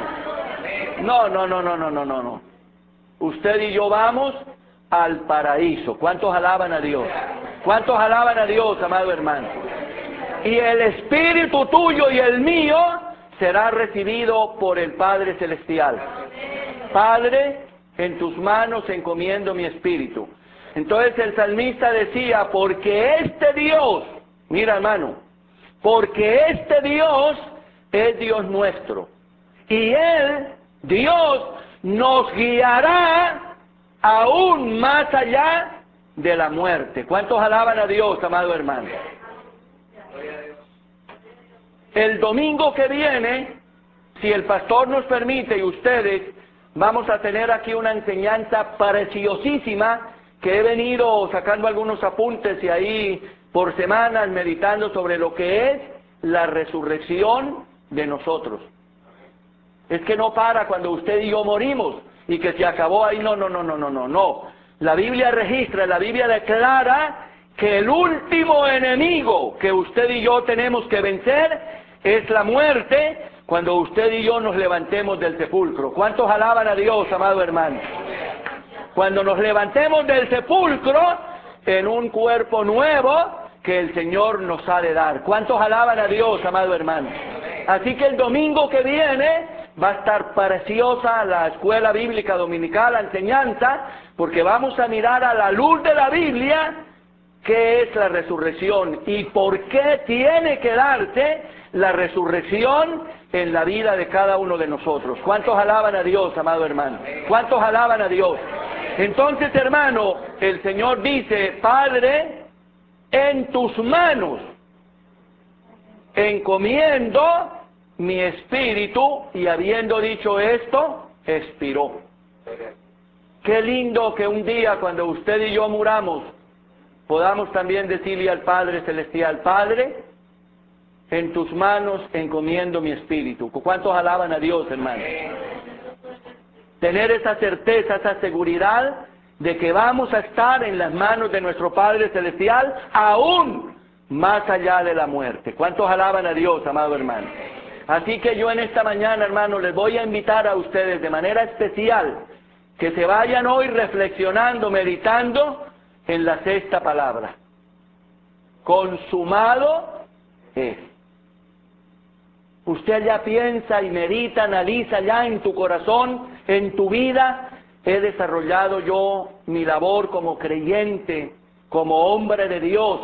No. Usted y yo vamos al paraíso. ¿Cuántos alaban a Dios? ¿Cuántos alaban a Dios, amado hermano? Y el espíritu tuyo y el mío será recibido por el Padre Celestial. Padre, en tus manos encomiendo mi espíritu. Entonces el salmista decía, porque este Dios, mira hermano, porque este Dios es Dios nuestro. Y Él, Dios, nos guiará aún más allá de la muerte. ¿Cuántos alaban a Dios, amado hermano? El domingo que viene, si el pastor nos permite y ustedes, vamos a tener aquí una enseñanza preciosísima que he venido sacando algunos apuntes y ahí por semanas meditando sobre lo que es la resurrección de nosotros. Es que no para cuando usted y yo morimos y que se acabó ahí, no. La Biblia registra, la Biblia declara que el último enemigo que usted y yo tenemos que vencer es la muerte cuando usted y yo nos levantemos del sepulcro. ¿Cuántos alaban a Dios, amado hermano? Cuando nos levantemos del sepulcro en un cuerpo nuevo que el Señor nos ha de dar. ¿Cuántos alaban a Dios, amado hermano? Así que el domingo que viene va a estar preciosa la escuela bíblica dominical, la enseñanza, porque vamos a mirar a la luz de la Biblia qué es la resurrección y por qué tiene que darse la resurrección en la vida de cada uno de nosotros. ¿Cuántos alaban a Dios, amado hermano? ¿Cuántos alaban a Dios? Entonces, hermano, el Señor dice: Padre, en tus manos encomiendo mi espíritu, y habiendo dicho esto, expiró. Qué lindo que un día, cuando usted y yo muramos, podamos también decirle al Padre Celestial: Padre, en tus manos encomiendo mi espíritu. ¿Cuántos alaban a Dios, hermano? Tener esa certeza, esa seguridad de que vamos a estar en las manos de nuestro Padre Celestial, aún más allá de la muerte. ¿Cuántos alaban a Dios, amado hermano? Así que yo en esta mañana, hermano, les voy a invitar a ustedes de manera especial que se vayan hoy reflexionando, meditando en la sexta palabra: consumado es. Usted ya piensa y medita, analiza ya en tu corazón, en tu vida: he desarrollado yo mi labor como creyente, como hombre de Dios.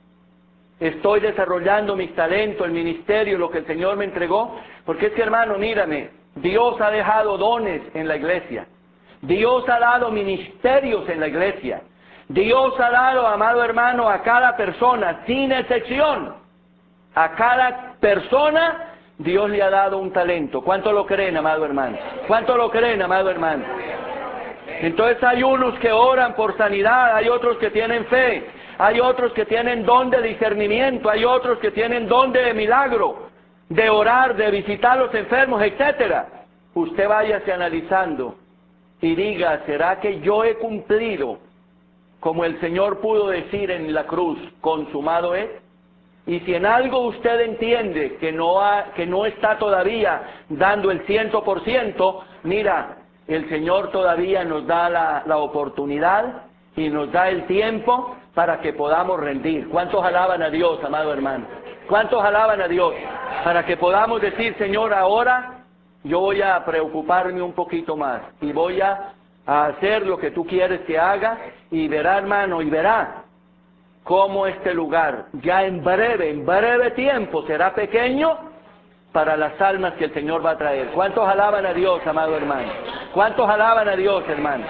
Estoy desarrollando mis talentos, el ministerio, lo que el Señor me entregó. Porque es que, hermano, mírame, Dios ha dejado dones en la iglesia. Dios ha dado ministerios en la iglesia. Dios ha dado, amado hermano, a cada persona, sin excepción. A cada persona Dios le ha dado un talento. ¿Cuánto lo creen, amado hermano? ¿Cuánto lo creen, amado hermano? Entonces hay unos que oran por sanidad, hay otros que tienen fe, hay otros que tienen don de discernimiento, hay otros que tienen don de milagro, de orar, de visitar a los enfermos, etcétera. Usted váyase analizando y diga: ¿será que yo he cumplido, como el Señor pudo decir en la cruz, consumado es? Y si en algo usted entiende que no está todavía dando el 100%, mira, el Señor todavía nos da la oportunidad y nos da el tiempo para que podamos rendir. ¿Cuántos alaban a Dios, amado hermano? ¿Cuántos alaban a Dios? Para que podamos decir: Señor, ahora yo voy a preocuparme un poquito más y voy a hacer lo que tú quieres que haga, y verá, hermano, y verá cómo este lugar ya en breve tiempo será pequeño para las almas que el Señor va a traer. ¿Cuántos alaban a Dios, amado hermano? ¿Cuántos alaban a Dios, hermano?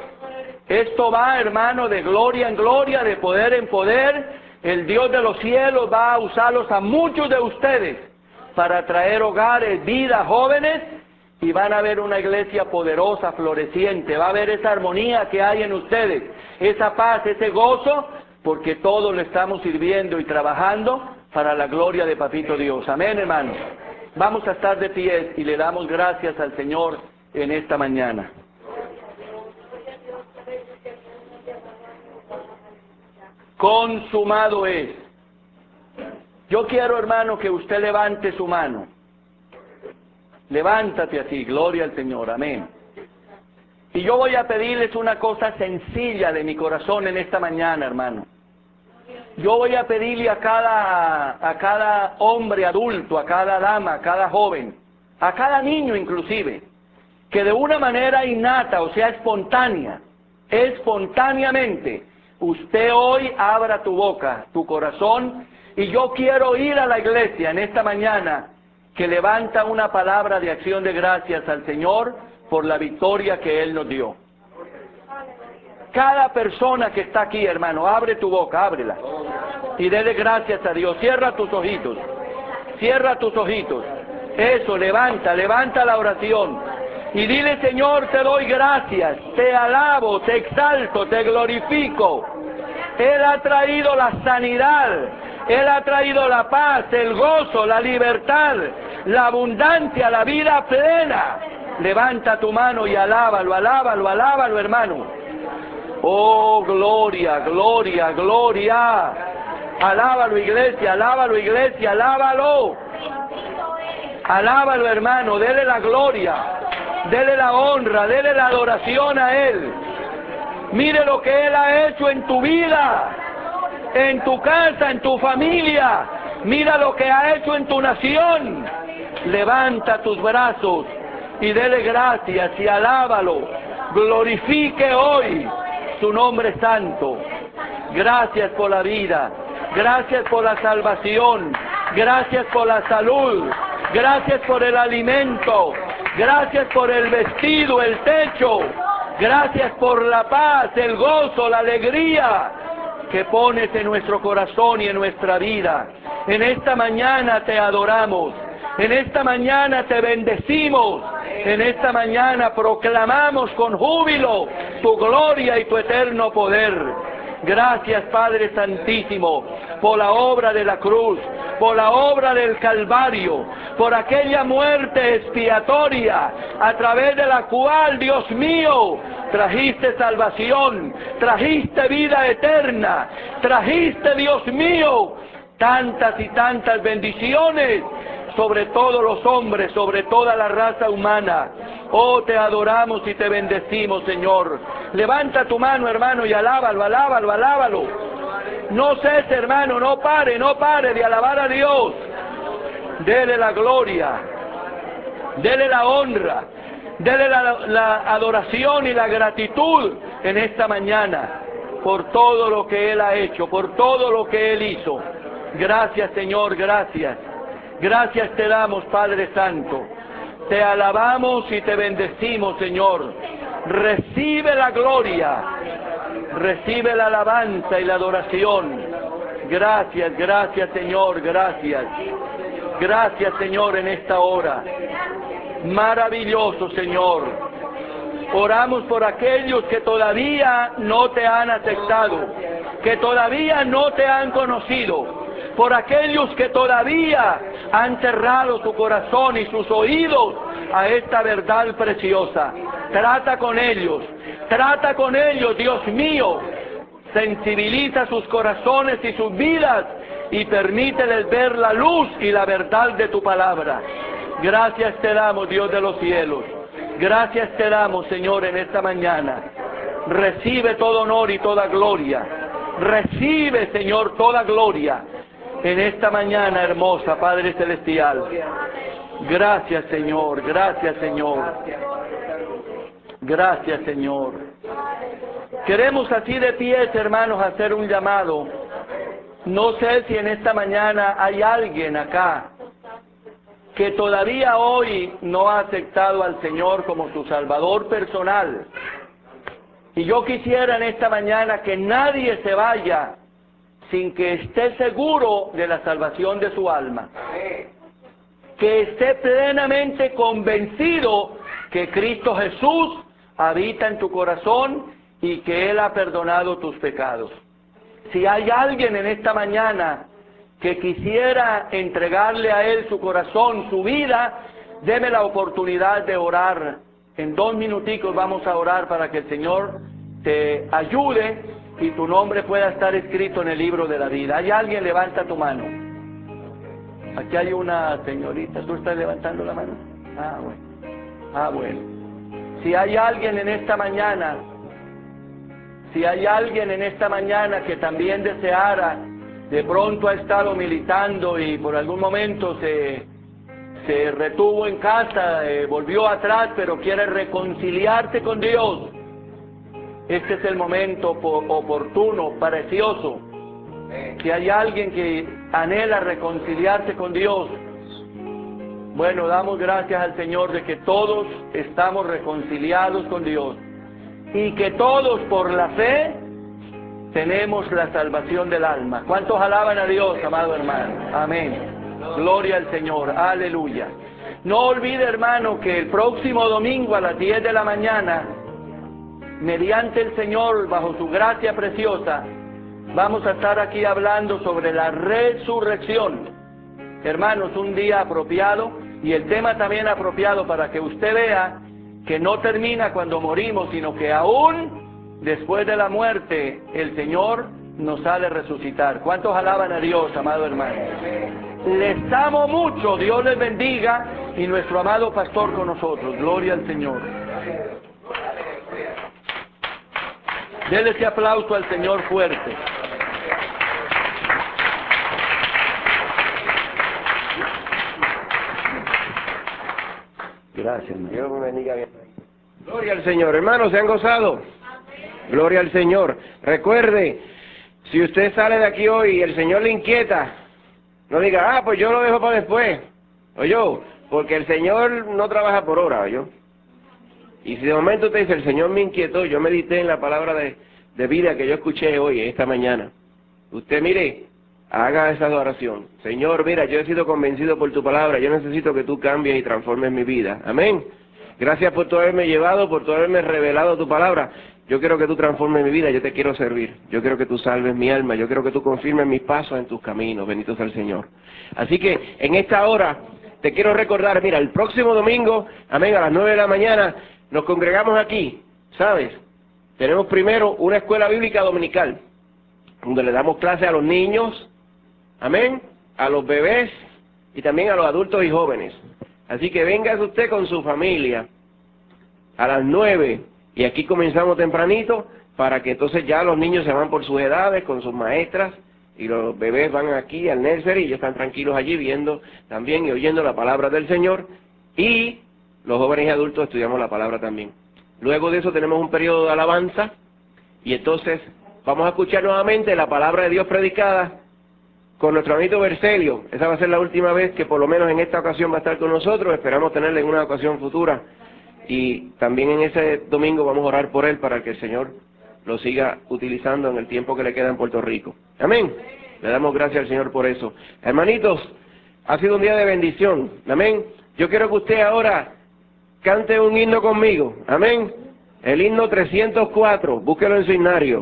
Esto va, hermano, de gloria en gloria, de poder en poder. El Dios de los cielos va a usarlos a muchos de ustedes para traer hogares, vidas, jóvenes, y van a ver una iglesia poderosa, floreciente. Va a haber esa armonía que hay en ustedes, esa paz, ese gozo, porque todos lo estamos sirviendo y trabajando para la gloria de Papito Dios. Amén, hermanos. Vamos a estar de pie y le damos gracias al Señor en esta mañana. Consumado es. Yo quiero, hermano, que usted levante su mano. Levántate así, gloria al Señor, amén. Y yo voy a pedirles una cosa sencilla de mi corazón en esta mañana, hermano. Yo voy a pedirle a cada hombre adulto, a cada dama, a cada joven, a cada niño inclusive, que de una manera innata, o sea, espontáneamente, usted hoy abra tu boca, tu corazón, y yo quiero ir a la iglesia en esta mañana que levanta una palabra de acción de gracias al Señor por la victoria que Él nos dio. Cada persona que está aquí, hermano, abre tu boca, ábrela, y dele gracias a Dios. Cierra tus ojitos, cierra tus ojitos. Eso, levanta la oración. Y dile: Señor, te doy gracias, te alabo, te exalto, te glorifico. Él ha traído la sanidad, Él ha traído la paz, el gozo, la libertad, la abundancia, la vida plena. Levanta tu mano y alábalo, hermano. Oh, gloria, gloria, gloria. Alábalo, iglesia, alábalo. Alábalo, hermano, dele la gloria, dele la honra, dele la adoración a Él. Mire lo que Él ha hecho en tu vida, en tu casa, en tu familia. Mira lo que ha hecho en tu nación. Levanta tus brazos y dele gracias y alábalo. Glorifique hoy su nombre santo. Gracias por la vida. Gracias por la salvación. Gracias por la salud. Gracias por el alimento. Gracias por el vestido, el techo. Gracias por la paz, el gozo, la alegría que pones en nuestro corazón y en nuestra vida. En esta mañana te adoramos. En esta mañana te bendecimos. En esta mañana proclamamos con júbilo tu gloria y tu eterno poder. Gracias, Padre Santísimo, por la obra de la cruz, por la obra del Calvario, por aquella muerte expiatoria a través de la cual, Dios mío, trajiste salvación, trajiste vida eterna, trajiste, Dios mío, tantas y tantas bendiciones sobre todos los hombres, sobre toda la raza humana. Oh, te adoramos y te bendecimos, Señor. Levanta tu mano, hermano, y alábalo, alábalo, alábalo. No cese, hermano, no pare de alabar a Dios. Dele la gloria, dele la honra, dele la adoración y la gratitud en esta mañana por todo lo que Él ha hecho, por todo lo que Él hizo. Gracias, Señor, gracias. Gracias te damos, Padre Santo. Te alabamos y te bendecimos, Señor. Recibe la gloria, recibe la alabanza y la adoración. Gracias, gracias, Señor, gracias. Gracias, Señor, en esta hora. Maravilloso, Señor. Oramos por aquellos que todavía no te han aceptado, que todavía no te han conocido, por aquellos que todavía han cerrado su corazón y sus oídos a esta verdad preciosa. Trata con ellos, Dios mío. Sensibiliza sus corazones y sus vidas y permíteles ver la luz y la verdad de tu palabra. Gracias te damos, Dios de los cielos. Gracias te damos, Señor, en esta mañana. Recibe todo honor y toda gloria. Recibe, Señor, toda gloria en esta mañana hermosa, Padre Celestial. Gracias, Señor. Gracias, Señor. Gracias, Señor. Queremos así de pies, hermanos, hacer un llamado. No sé si en esta mañana hay alguien acá que todavía hoy no ha aceptado al Señor como su Salvador personal. Y yo quisiera en esta mañana que nadie se vaya sin que esté seguro de la salvación de su alma. Que esté plenamente convencido que Cristo Jesús habita en tu corazón y que Él ha perdonado tus pecados. Si hay alguien en esta mañana que quisiera entregarle a Él su corazón, su vida, deme la oportunidad de orar. En 2 minuticos vamos a orar para que el Señor te ayude y tu nombre pueda estar escrito en el libro de la vida. ¿Hay alguien? Levanta tu mano. Aquí hay una señorita. ¿Tú estás levantando la mano? Ah, bueno. Si hay alguien en esta mañana, que también deseara, de pronto ha estado militando y por algún momento se retuvo en casa, volvió atrás, pero quiere reconciliarse con Dios. Este es el momento oportuno, precioso. Si hay alguien que anhela reconciliarse con Dios, bueno, damos gracias al Señor de que todos estamos reconciliados con Dios y que todos por la fe tenemos la salvación del alma. ¿Cuántos alaban a Dios, amado hermano? Amén. Gloria al Señor. Aleluya. No olvide, hermano, que el próximo domingo a las 10 de la mañana, mediante el Señor, bajo su gracia preciosa, vamos a estar aquí hablando sobre la resurrección. Hermanos, un día apropiado y el tema también apropiado para que usted vea que no termina cuando morimos, sino que aún después de la muerte el Señor nos ha de resucitar. ¿Cuántos alaban a Dios, amado hermano? Les amo mucho, Dios les bendiga y nuestro amado pastor con nosotros. Gloria al Señor. Denle ese aplauso al Señor fuerte. Gracias, Dios me bendiga bien. Gloria al Señor. Hermanos, ¿se han gozado? Gloria al Señor. Recuerde, Si usted sale de aquí hoy y el Señor le inquieta, no diga, pues yo lo dejo para después. Oye, porque el Señor no trabaja por hora, oye. Y si de momento te dice, el Señor me inquietó, yo medité en la palabra de vida que yo escuché hoy, esta mañana. Usted, mire, haga esa oración. Señor, mira, yo he sido convencido por tu palabra, yo necesito que tú cambies y transformes mi vida. Amén. Gracias por tu haberme llevado, por tu haberme revelado tu palabra. Yo quiero que tú transformes mi vida, yo te quiero servir. Yo quiero que tú salves mi alma, yo quiero que tú confirmes mis pasos en tus caminos. Bendito sea el Señor. Así que en esta hora te quiero recordar, mira, el próximo domingo, amén, a las 9 de la mañana, nos congregamos aquí, ¿sabes? Tenemos primero una escuela bíblica dominical, donde le damos clase a los niños, amén, a los bebés y también a los adultos y jóvenes. Así que véngase usted con su familia a las 9 y aquí comenzamos tempranito para que entonces ya los niños se van por sus edades con sus maestras y los bebés van aquí al nursery y ellos están tranquilos allí viendo también y oyendo la palabra del Señor, y los jóvenes y adultos estudiamos la palabra también. Luego de eso tenemos un periodo de alabanza y entonces vamos a escuchar nuevamente la palabra de Dios predicada con nuestro amigo Bercelio. Esa va a ser la última vez que por lo menos en esta ocasión va a estar con nosotros. Esperamos tenerle en una ocasión futura. Y también en ese domingo vamos a orar por él para que el Señor lo siga utilizando en el tiempo que le queda en Puerto Rico. Amén. Le damos gracias al Señor por eso. Hermanitos, ha sido un día de bendición. Amén. Yo quiero que usted ahora cante un himno conmigo. Amén. El himno 304. Búsquelo en su himnario.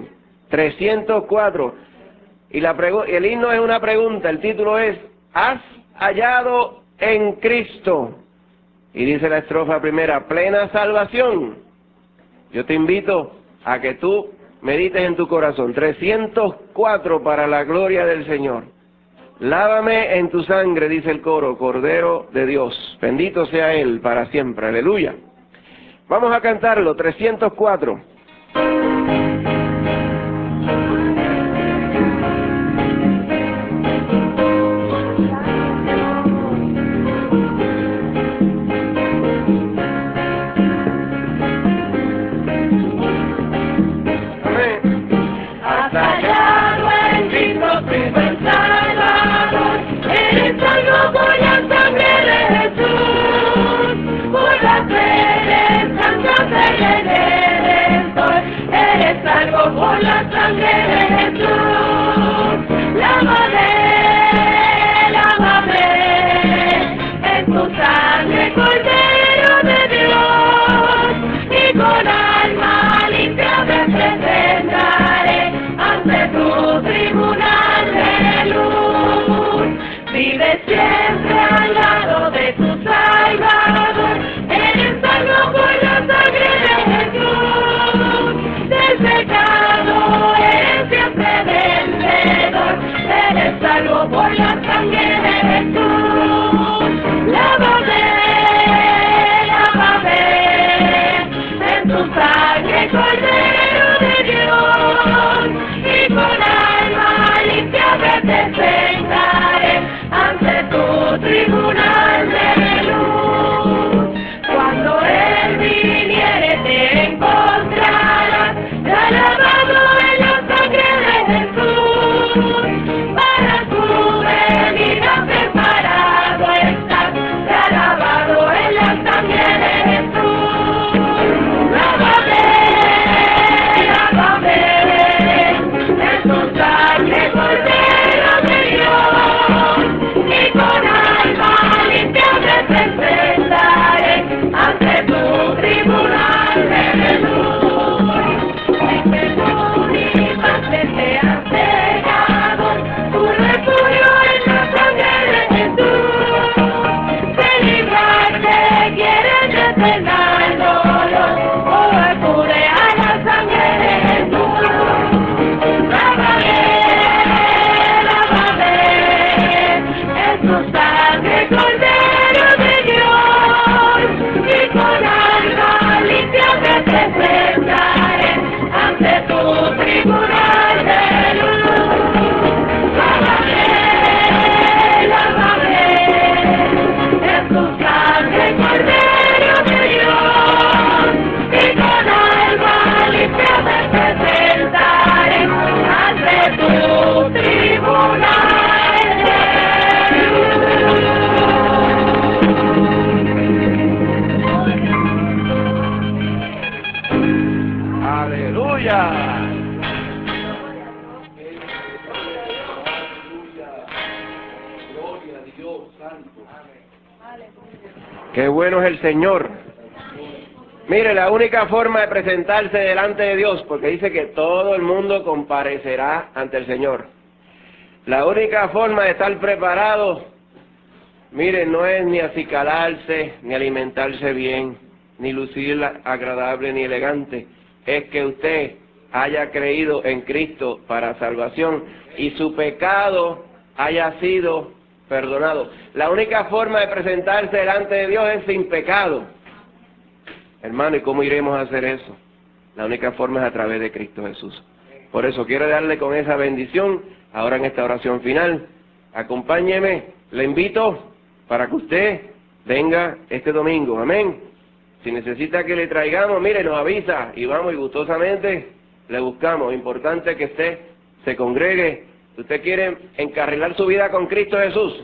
304. Y el himno es una pregunta, el título es, ¿has hallado en Cristo? Y dice la estrofa primera, plena salvación. Yo te invito a que tú medites en tu corazón. 304 para la gloria del Señor. Lávame en tu sangre, dice el coro, Cordero de Dios. Bendito sea Él para siempre. Aleluya. Vamos a cantarlo, 304. Hallado en Cristo, primer Salvador, eres salvo por la sangre de Jesús, por la fe del Santo Rey eres. aleluya. Gloria a Dios santo. Qué bueno es el Señor. Mire, la única forma de presentarse delante de Dios, porque dice que todo el mundo comparecerá ante el Señor. La única forma de estar preparado, mire, no es ni acicalarse, ni alimentarse bien, ni lucir agradable ni elegante. Es que usted haya creído en Cristo para salvación y su pecado haya sido perdonado. La única forma de presentarse delante de Dios es sin pecado. Hermano, ¿y cómo iremos a hacer eso? La única forma es a través de Cristo Jesús. Por eso quiero darle con esa bendición, ahora en esta oración final. Acompáñeme, le invito para que usted venga este domingo, amén. Si necesita que le traigamos, mire, nos avisa y vamos y gustosamente le buscamos. Importante que usted se congregue. ¿Usted quiere encarrilar su vida con Cristo Jesús?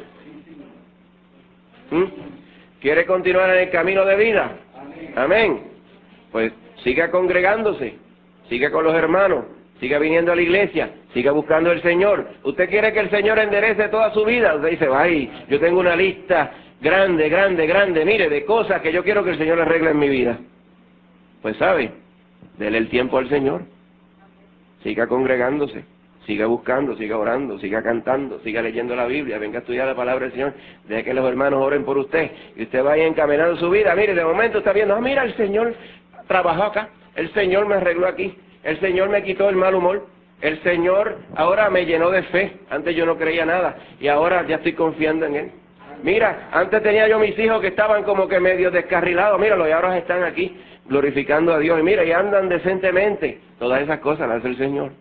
¿Quiere continuar en el camino de vida? Amén. Pues siga congregándose, siga con los hermanos, siga viniendo a la iglesia, siga buscando al Señor. ¿Usted quiere que el Señor enderece toda su vida? Usted dice, ay, yo tengo una lista grande, mire, de cosas que yo quiero que el Señor arregle en mi vida. Pues sabe, dele el tiempo al Señor. Siga congregándose, siga buscando, siga orando, siga cantando, siga leyendo la Biblia, venga a estudiar la palabra del Señor, deje que los hermanos oren por usted y usted vaya encaminando su vida. Mire, de momento está viendo, mira, el Señor trabajó acá, el Señor me arregló aquí, el Señor me quitó el mal humor, el Señor ahora me llenó de fe, antes yo no creía nada y ahora ya estoy confiando en Él. Mira, antes tenía yo mis hijos que estaban como que medio descarrilados, míralo, y ahora están aquí glorificando a Dios, y mira, y andan decentemente. Todas esas cosas las hace el Señor.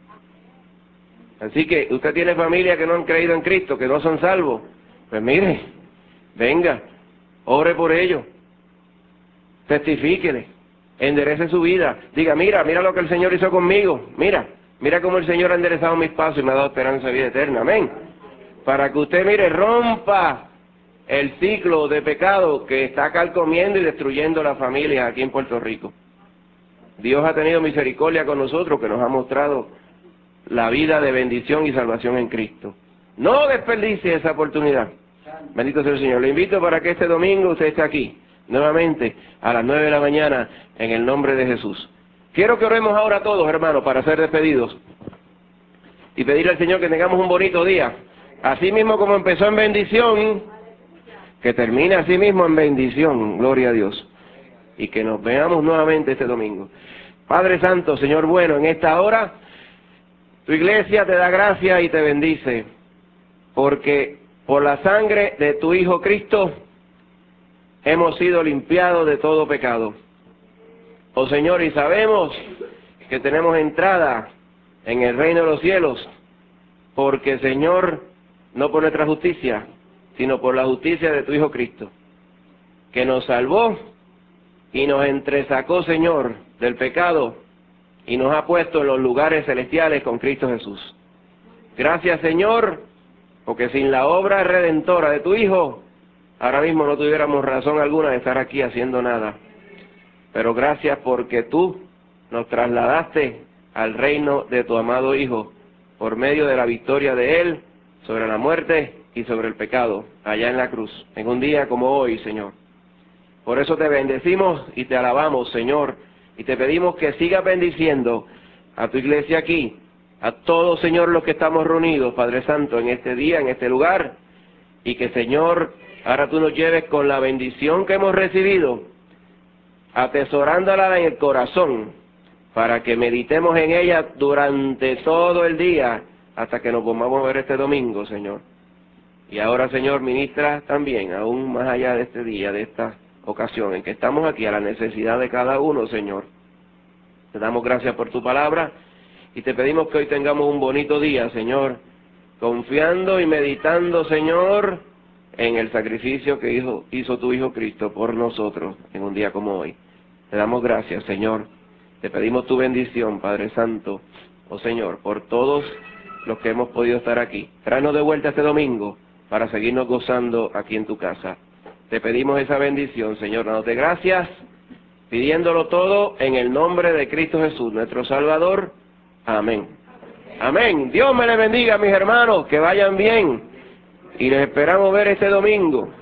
Así que usted tiene familia que no han creído en Cristo, que no son salvos, pues mire, venga, ore por ellos, testifíquele, enderece su vida, diga, mira lo que el Señor hizo conmigo, mira cómo el Señor ha enderezado mis pasos y me ha dado esperanza de vida eterna, amén. Para que usted, mire, rompa el ciclo de pecado que está carcomiendo y destruyendo las familias aquí en Puerto Rico. Dios ha tenido misericordia con nosotros, que nos ha mostrado la vida de bendición y salvación en Cristo. No desperdicie esa oportunidad. Bendito sea el Señor. Le invito para que este domingo usted esté aquí, nuevamente, a las 9 de la mañana, en el nombre de Jesús. Quiero que oremos ahora todos, hermanos, para ser despedidos. Y pedirle al Señor que tengamos un bonito día. Así mismo como empezó en bendición, que termine así mismo en bendición, gloria a Dios. Y que nos veamos nuevamente este domingo. Padre Santo, Señor bueno, en esta hora, tu iglesia te da gracia y te bendice, porque por la sangre de tu Hijo Cristo hemos sido limpiados de todo pecado. Oh Señor, y sabemos que tenemos entrada en el reino de los cielos, porque Señor, no por nuestra justicia, sino por la justicia de tu Hijo Cristo, que nos salvó y nos entresacó, Señor, del pecado y nos ha puesto en los lugares celestiales con Cristo Jesús. Gracias, Señor, porque sin la obra redentora de tu Hijo, ahora mismo no tuviéramos razón alguna de estar aquí haciendo nada. Pero gracias porque tú nos trasladaste al reino de tu amado Hijo, por medio de la victoria de Él sobre la muerte y sobre el pecado, allá en la cruz, en un día como hoy, Señor. Por eso te bendecimos y te alabamos, Señor, y te pedimos que sigas bendiciendo a tu iglesia aquí, a todos, Señor, los que estamos reunidos, Padre Santo, en este día, en este lugar, y que, Señor, ahora tú nos lleves con la bendición que hemos recibido, atesorándola en el corazón, para que meditemos en ella durante todo el día, hasta que nos volvamos a ver este domingo, Señor. Y ahora, Señor, ministra también, aún más allá de este día, de esta ocasión en que estamos aquí, a la necesidad de cada uno, Señor. Te damos gracias por tu palabra y te pedimos que hoy tengamos un bonito día, Señor, confiando y meditando, Señor, en el sacrificio que hizo tu Hijo Cristo por nosotros en un día como hoy. Te damos gracias, Señor. Te pedimos tu bendición, Padre Santo, oh Señor, por todos los que hemos podido estar aquí. Tráenos de vuelta este domingo para seguirnos gozando aquí en tu casa. Te pedimos esa bendición, Señor, dándote gracias pidiéndolo todo en el nombre de Cristo Jesús, nuestro Salvador. Amén. Amén. Dios me les bendiga, mis hermanos, que vayan bien. Y les esperamos ver este domingo.